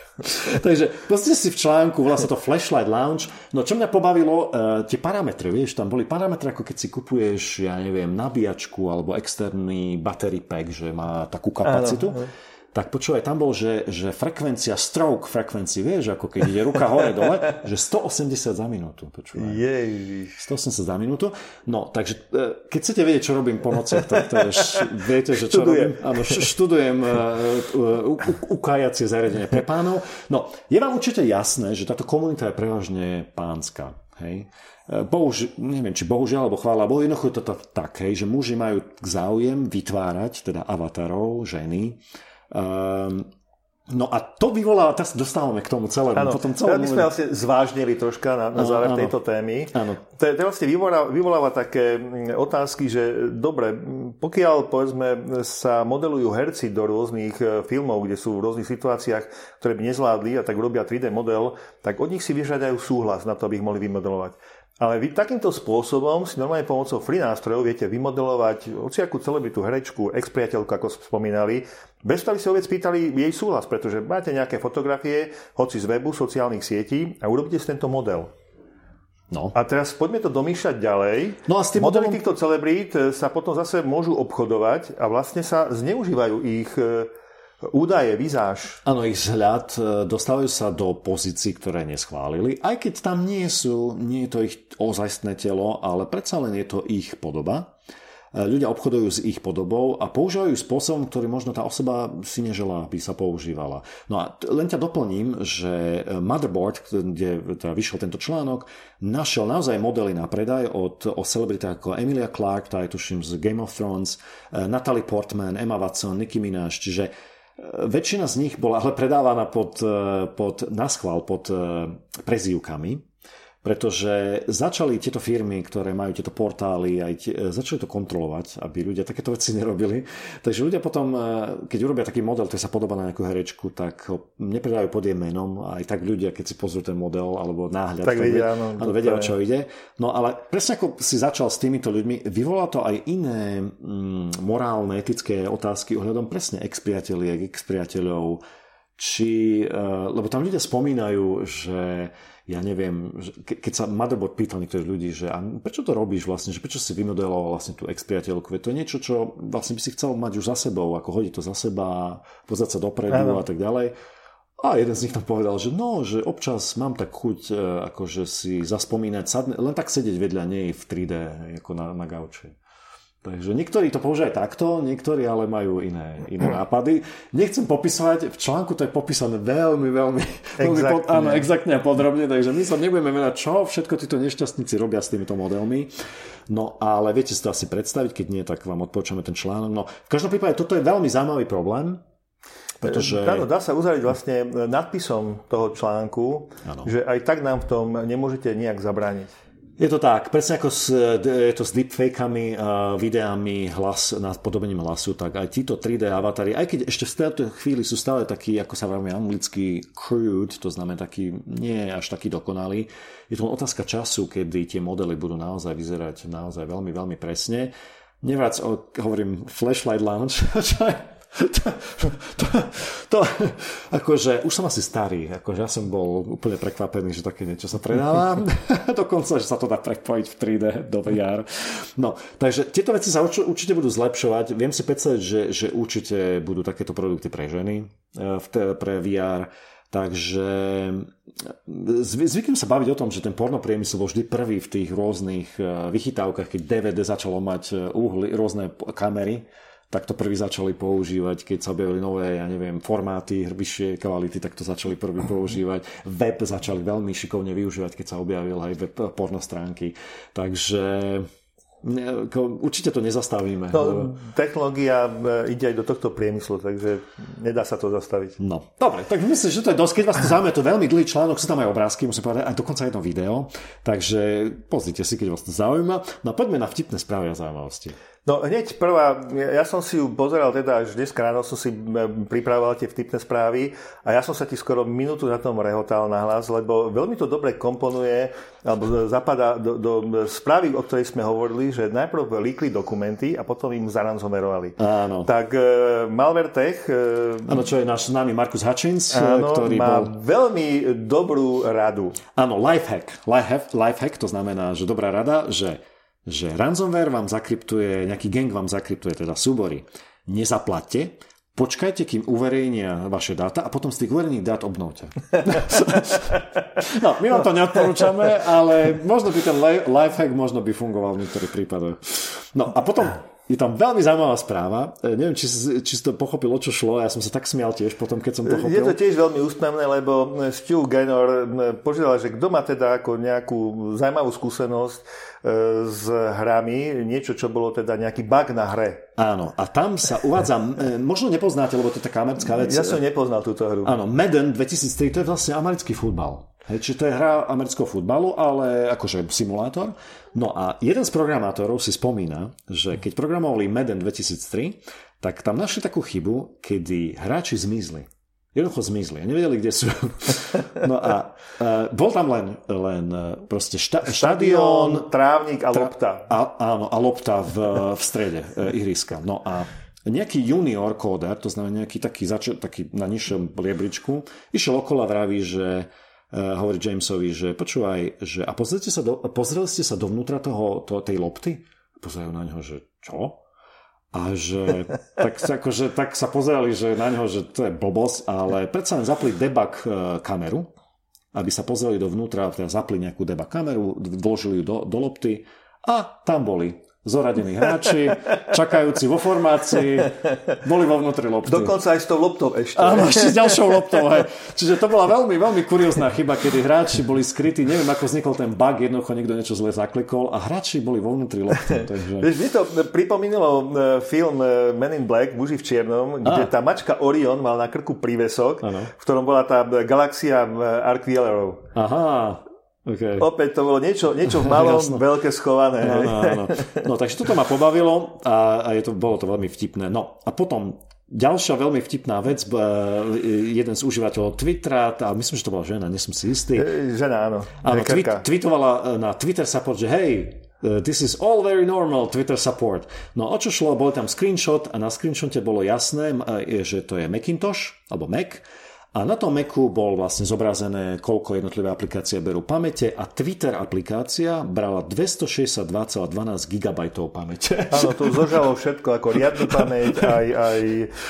takže pozrite si v článku, volá sa to Flashlight Lounge. No čo mňa pobavilo, uh, tie parametre, vieš, tam boli parametre, ako keď si kupuješ, ja neviem, nabíjačku alebo externý battery pack, že má takú kapacitu. Áno, áno. Tak počúvaj, tam bol, že, že frekvencia, stroke frekvencii, vieš, ako keď ide ruka hore-dole, že stoosemdesiat za minútu. Počúvaj. Ježiš. stoosemdesiat za minútu. No, takže keď chcete vedieť, čo robím po nociach, tak to je, viete, že čo Študujem. robím. Áno, študujem uh, ukájacie zariadenie pre pánov. No, je vám určite jasné, že táto komunita je prevažne pánska. Hej. Bohužiaľ, neviem, či bohužiaľ, alebo chvála Bohu, jednoducho je to tak, hej, že muži majú záujem vytvárať, teda avatarov, ženy. Um, no a to vyvolá, teraz dostávame k tomu celému. Áno, potom celému... teraz by sme vlastne zvážnili troška na, na záver áno, tejto témy. Áno. To, to vlastne vyvoláva, vyvoláva také otázky, že dobre, pokiaľ povedzme sa modelujú herci do rôznych filmov, kde sú v rôznych situáciách, ktoré by nezvládli a tak robia tri dé model, tak od nich si vyžiadajú súhlas na to, aby ich mohli vymodelovať. Ale vy takýmto spôsobom si normálne pomocou free nástrojov viete vymodelovať hociakú celebritu, herečku, ex-priateľku, ako spomínali, bez toho, aby si vôbec pýtali jej súhlas, pretože máte nejaké fotografie, hoci z webu, sociálnych sietí a urobíte si tento model. No. A teraz poďme to domýšľať ďalej. No a s tým modely modelom... týchto celebrít sa potom zase môžu obchodovať a vlastne sa zneužívajú ich údaje, vizáž. Áno, ich vzhľad, dostávajú sa do pozícií, ktoré neschválili, aj keď tam nie sú, nie je to ich ozajstné telo, ale predsa len je to ich podoba. Ľudia obchodujú s ich podobou a používajú spôsobom, ktorý možno tá osoba si neželá, aby sa používala. No a len ťa doplním, že Motherboard, kde teda vyšiel tento článok, našiel naozaj modely na predaj od, od celebritách ako Emilia Clarke, tá je tuším z Game of Thrones, Natalie Portman, Emma Watson, Nicki Minaj, čiže väčšina z nich bola ale predávaná pod, pod naschvál, pod prezývkami, pretože začali tieto firmy, ktoré majú tieto portály, aj tie, začali to kontrolovať, aby ľudia takéto veci nerobili. Takže ľudia potom, keď urobia taký model, ktorý sa podobá na nejakú herečku, tak ho nepredajú pod jej menom. Aj tak ľudia, keď si pozrú ten model alebo náhľad, tak vedia, áno, áno, vedia, o čo ide. No ale presne ako si začal s týmito ľuďmi, vyvolá to aj iné mm, morálne, etické otázky ohľadom presne ex-priateliek, ex-priateľov, či, uh, lebo tam ľudia spomínajú, že ja neviem, že ke, keď sa Motherboard pýtal niektorých ľudí, že a prečo to robíš vlastne, že prečo si vymodeloval vlastne tú ex-priateľku, to je niečo, čo vlastne by si chcel mať už za sebou, ako hodiť to za seba, pozrieť sa dopredu a tak ďalej. A jeden z nich tam povedal, že no, že občas mám tak chuť akože si zaspomínať, sadne, len tak sedieť vedľa nej v tri dé, ako na, na gauči. Takže niektorí to používajú takto, niektorí ale majú iné, iné nápady. Nechcem popisovať, v článku to je popísané veľmi, veľmi, veľmi pod, áno, exaktne a podrobne, takže my sa nebudeme venovať, čo všetko títo nešťastníci robia s týmito modelmi. No ale viete si to asi predstaviť, keď nie, tak vám odporúčame ten článok. No v každom prípade toto je veľmi zaujímavý problém, pretože... Áno, dá sa uzavrieť vlastne nadpisom toho článku, ano. Že aj tak nám v tom nemôžete nejak zabrániť. Je to tak, presne ako s, je to s deepfakami, videami, hlas, napodobením hlasu, tak aj títo tri dé avatári, aj keď ešte v tejto chvíli sú stále takí, ako sa veľmi anglicky crude, to znamená taký, nie až taký dokonalý, je to otázka času, kedy tie modely budú naozaj vyzerať naozaj veľmi, veľmi presne. Nevrác, hovorím, flashlight launch, čo je To, to, to, akože, už som asi starý, akože ja som bol úplne prekvapený, že také niečo sa predáva, dokonca, že sa to dá prepojiť v tri dé do vé er. No, takže tieto veci sa urč, určite budú zlepšovať, viem si predstaviť, že, že určite budú takéto produkty pre ženy, pre vé er, takže zvyknem sa baviť o tom, že ten pornopriemysel bol vždy prvý v tých rôznych vychytávkach, keď dé vé dé začalo mať uhly, rôzne kamery, tak to prvý začali používať, keď sa objavili nové, ja neviem, formáty, vyššie kvality, tak to začali prvý používať. Web začali veľmi šikovne využívať, keď sa objavil aj web pornostránky. Takže určite to nezastavíme. No, technológia ide aj do tohto priemyslu, takže nedá sa to zastaviť. No, dobre, tak myslím, že to je dosť. Keď vás to zaujíma, to je veľmi dlhý článok, sú tam aj obrázky, musím povedať, aj dokonca jedno video. Takže pozrite si, keď vás to zaujíma. No poďme na vtipné správy a zaujímavosti. No hneď prvá, ja som si ju pozeral teda až dnes ráno som si pripravoval tie vtipné správy a ja som sa ti skoro minútu na tom rehotal nahlas, lebo veľmi to dobre komponuje alebo zapadá do, do správy, o ktorej sme hovorili, že najprv líkli dokumenty a potom im zaranzomerovali. Áno. Tak uh, Malwaretech... Uh, áno, čo je náš známy Markus Hutchins, áno, ktorý má bol... veľmi dobrú radu. Áno, lifehack. Lifehack, lifehack, to znamená, že dobrá rada, že že ransomware vám zakryptuje, nejaký gang vám zakryptuje teda súbory. Nezaplatte, počkajte, kým uverejnia vaše dáta a potom z tých uverejných dát obnovte. No, my vám to neodporúčame, ale možno by ten lifehack možno by fungoval v niektorých prípadoch. No a potom je tam veľmi zaujímavá správa. Neviem, či, či si to pochopil, o čo šlo. Ja som sa tak smial tiež potom, keď som to pochopil. Je to tiež veľmi úsmevné, lebo Stu Gaynor požiadal, že kto má teda ako nejakú zaujímavú skúsenosť s hrami, niečo, čo bolo teda nejaký bug na hre. Áno, a tam sa uvádza, možno nepoznáte, lebo to je taká americká vec. Ja som nepoznal túto hru. Áno, Madden dvetisíctri, to je vlastne americký futbal. Hej, čiže to je hra amerického futbalu, ale akože simulátor. No a jeden z programátorov si spomína, že keď programovali Madden dvetisíctri, tak tam našli takú chybu, kedy hráči zmizli. Jednoducho zmizli a nevedeli, kde sú. No a uh, bol tam len, len proste šta, štadión, trávnik a lopta. A, áno, a lopta v, v strede uh, ihriska. No a nejaký junior kóder, to znamená nejaký taký, zač- taký na nižšom liebričku, išiel okolo a vraví, že uh, hovorí Jamesovi, že počúvaj, že a pozrite sa do, pozreli ste sa dovnútra toho, to, tej lopty? Pozerajú na neho, že čo? A že tak, akože, tak sa pozerali, že na neho, že to je blbosť, ale predsa len zapli debug kameru, aby sa pozreli dovnútra, teda zapli nejakú debug kameru, vložili ju do, do lopty a tam boli zoradení hráči, čakajúci vo formácii, boli vo vnútri lopty. Dokonca aj s tou loptou ešte. Áno, ešte s ďalšou loptou. Hej. Čiže to bola veľmi, veľmi kuriózna chyba, kedy hráči boli skrytí. Neviem, ako vznikol ten bug, jednoducho niekto niečo zle zaklikol a hráči boli vo vnútri lopty. Takže... Vieš, mi to pripomínalo film Men in Black, Muži v čiernom, kde tá mačka Orion mal na krku prívesok, ano. V ktorom bola tá galaxia Arquillerov. Aha. Okay. Opäť to bolo niečo, niečo v malom, veľké schované. No, no, no. No takže toto ma pobavilo a, a je to, bolo to veľmi vtipné. No a potom ďalšia veľmi vtipná vec, jeden z užívateľov Twittera, a myslím, že to bola žena, nie som si istý. Žena, áno. Áno, tweet, tweetovala na Twitter support, že hej, Uh, this is all very normal, Twitter support. No o čo šlo, bol tam screenshot a na screenshote bolo jasné, že to je Macintosh, alebo Mac, A na tom Macu bol vlastne zobrazené, koľko jednotlivé aplikácie berú pamäte a Twitter aplikácia brala dvestošesťdesiatdva celá dvanásť gigabajtov pamäte. Áno, to zožalo všetko, ako riadnu pamäť, aj, aj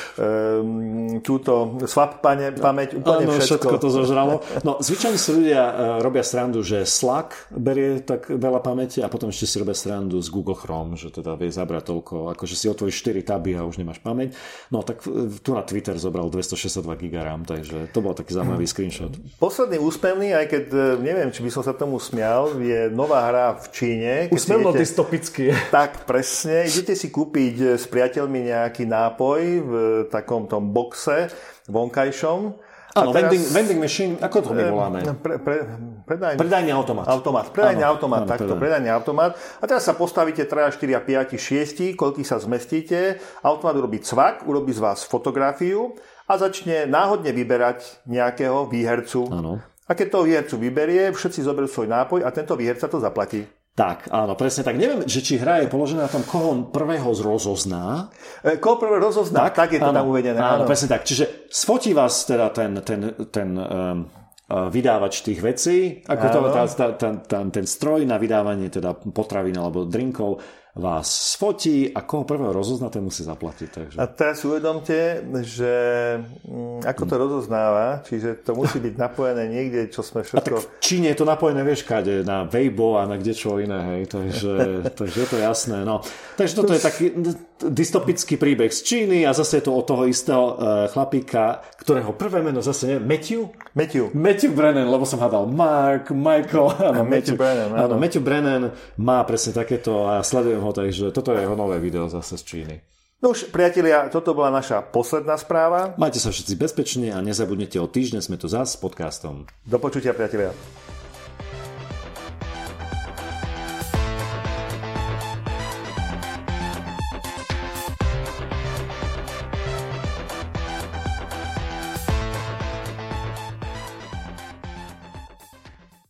um, túto swap pamäť, pamäť úplne áno, všetko. všetko to zožralo. No, zvyčajne si ľudia uh, robia srandu, že Slack berie tak veľa pamäte a potom ešte si robia srandu z Google Chrome, že teda vie zabrať toľko, akože si otvoríš štyri taby a už nemáš pamäť. No, tak tu na Twitter zobral dvestošesťdesiatdva giga RAM, takže to bol taký zaujímavý screenshot. Posledný úspevný, aj keď neviem, či by som sa tomu smial, je nová hra v Číne. Úspevno dystopický. Tak, presne. Idete si kúpiť s priateľmi nejaký nápoj v takom tom boxe vonkajšom. Áno, teraz, vending, vending machine, ako to my voláme? Pre, pre, predajný, predajný automat. Automat, predajný áno, automat, áno, takto, predajný automat. A teraz sa postavíte tri, štyri, päť, šesť, koľký sa zmestíte. Automat urobí cvak, urobí z vás fotografiu a začne náhodne vyberať nejakého výhercu. Áno. A keď toho výhercu vyberie, všetci zoberú svoj nápoj a tento výherca to zaplatí. Tak, áno, presne tak. Neviem, že či hra je položená na tom, koho on prvého rozozná. E, koho prvého rozozná, tak, tak je to áno, tam uvedené. Áno, áno, presne tak. Čiže sfotí vás teda ten, ten, ten um, vydávač tých vecí, ako to, tá, tá, tá, tá, ten stroj na vydávanie teda potravín alebo drinkov vás sfotí a koho prvého rozozná, ten musí zaplatiť. Takže. A teraz uvedomte, že m, ako to rozoznáva, čiže to musí byť napojené niekde, čo sme všetko... A tak v Číne je to napojené, vieš, kade, na Weibo a na kde čo iné, hej, takže, takže je to jasné. No. Takže toto je taký dystopický príbeh z Číny a zase je to od toho istého uh, chlapíka, ktorého prvé meno zase neviem, Matthew? Matthew. Matthew Brennan, lebo som hádal Mark, Michael, áno, Matthew, Matthew Brennan. Áno, Matthew Brennan má presne takéto a sledujem ho, takže toto je jeho nové video zase z Číny. No už, priatelia, toto bola naša posledná správa. Majte sa všetci bezpečne a nezabudnite, o týždeň sme tu zás s podcastom. Do počutia, priatelia.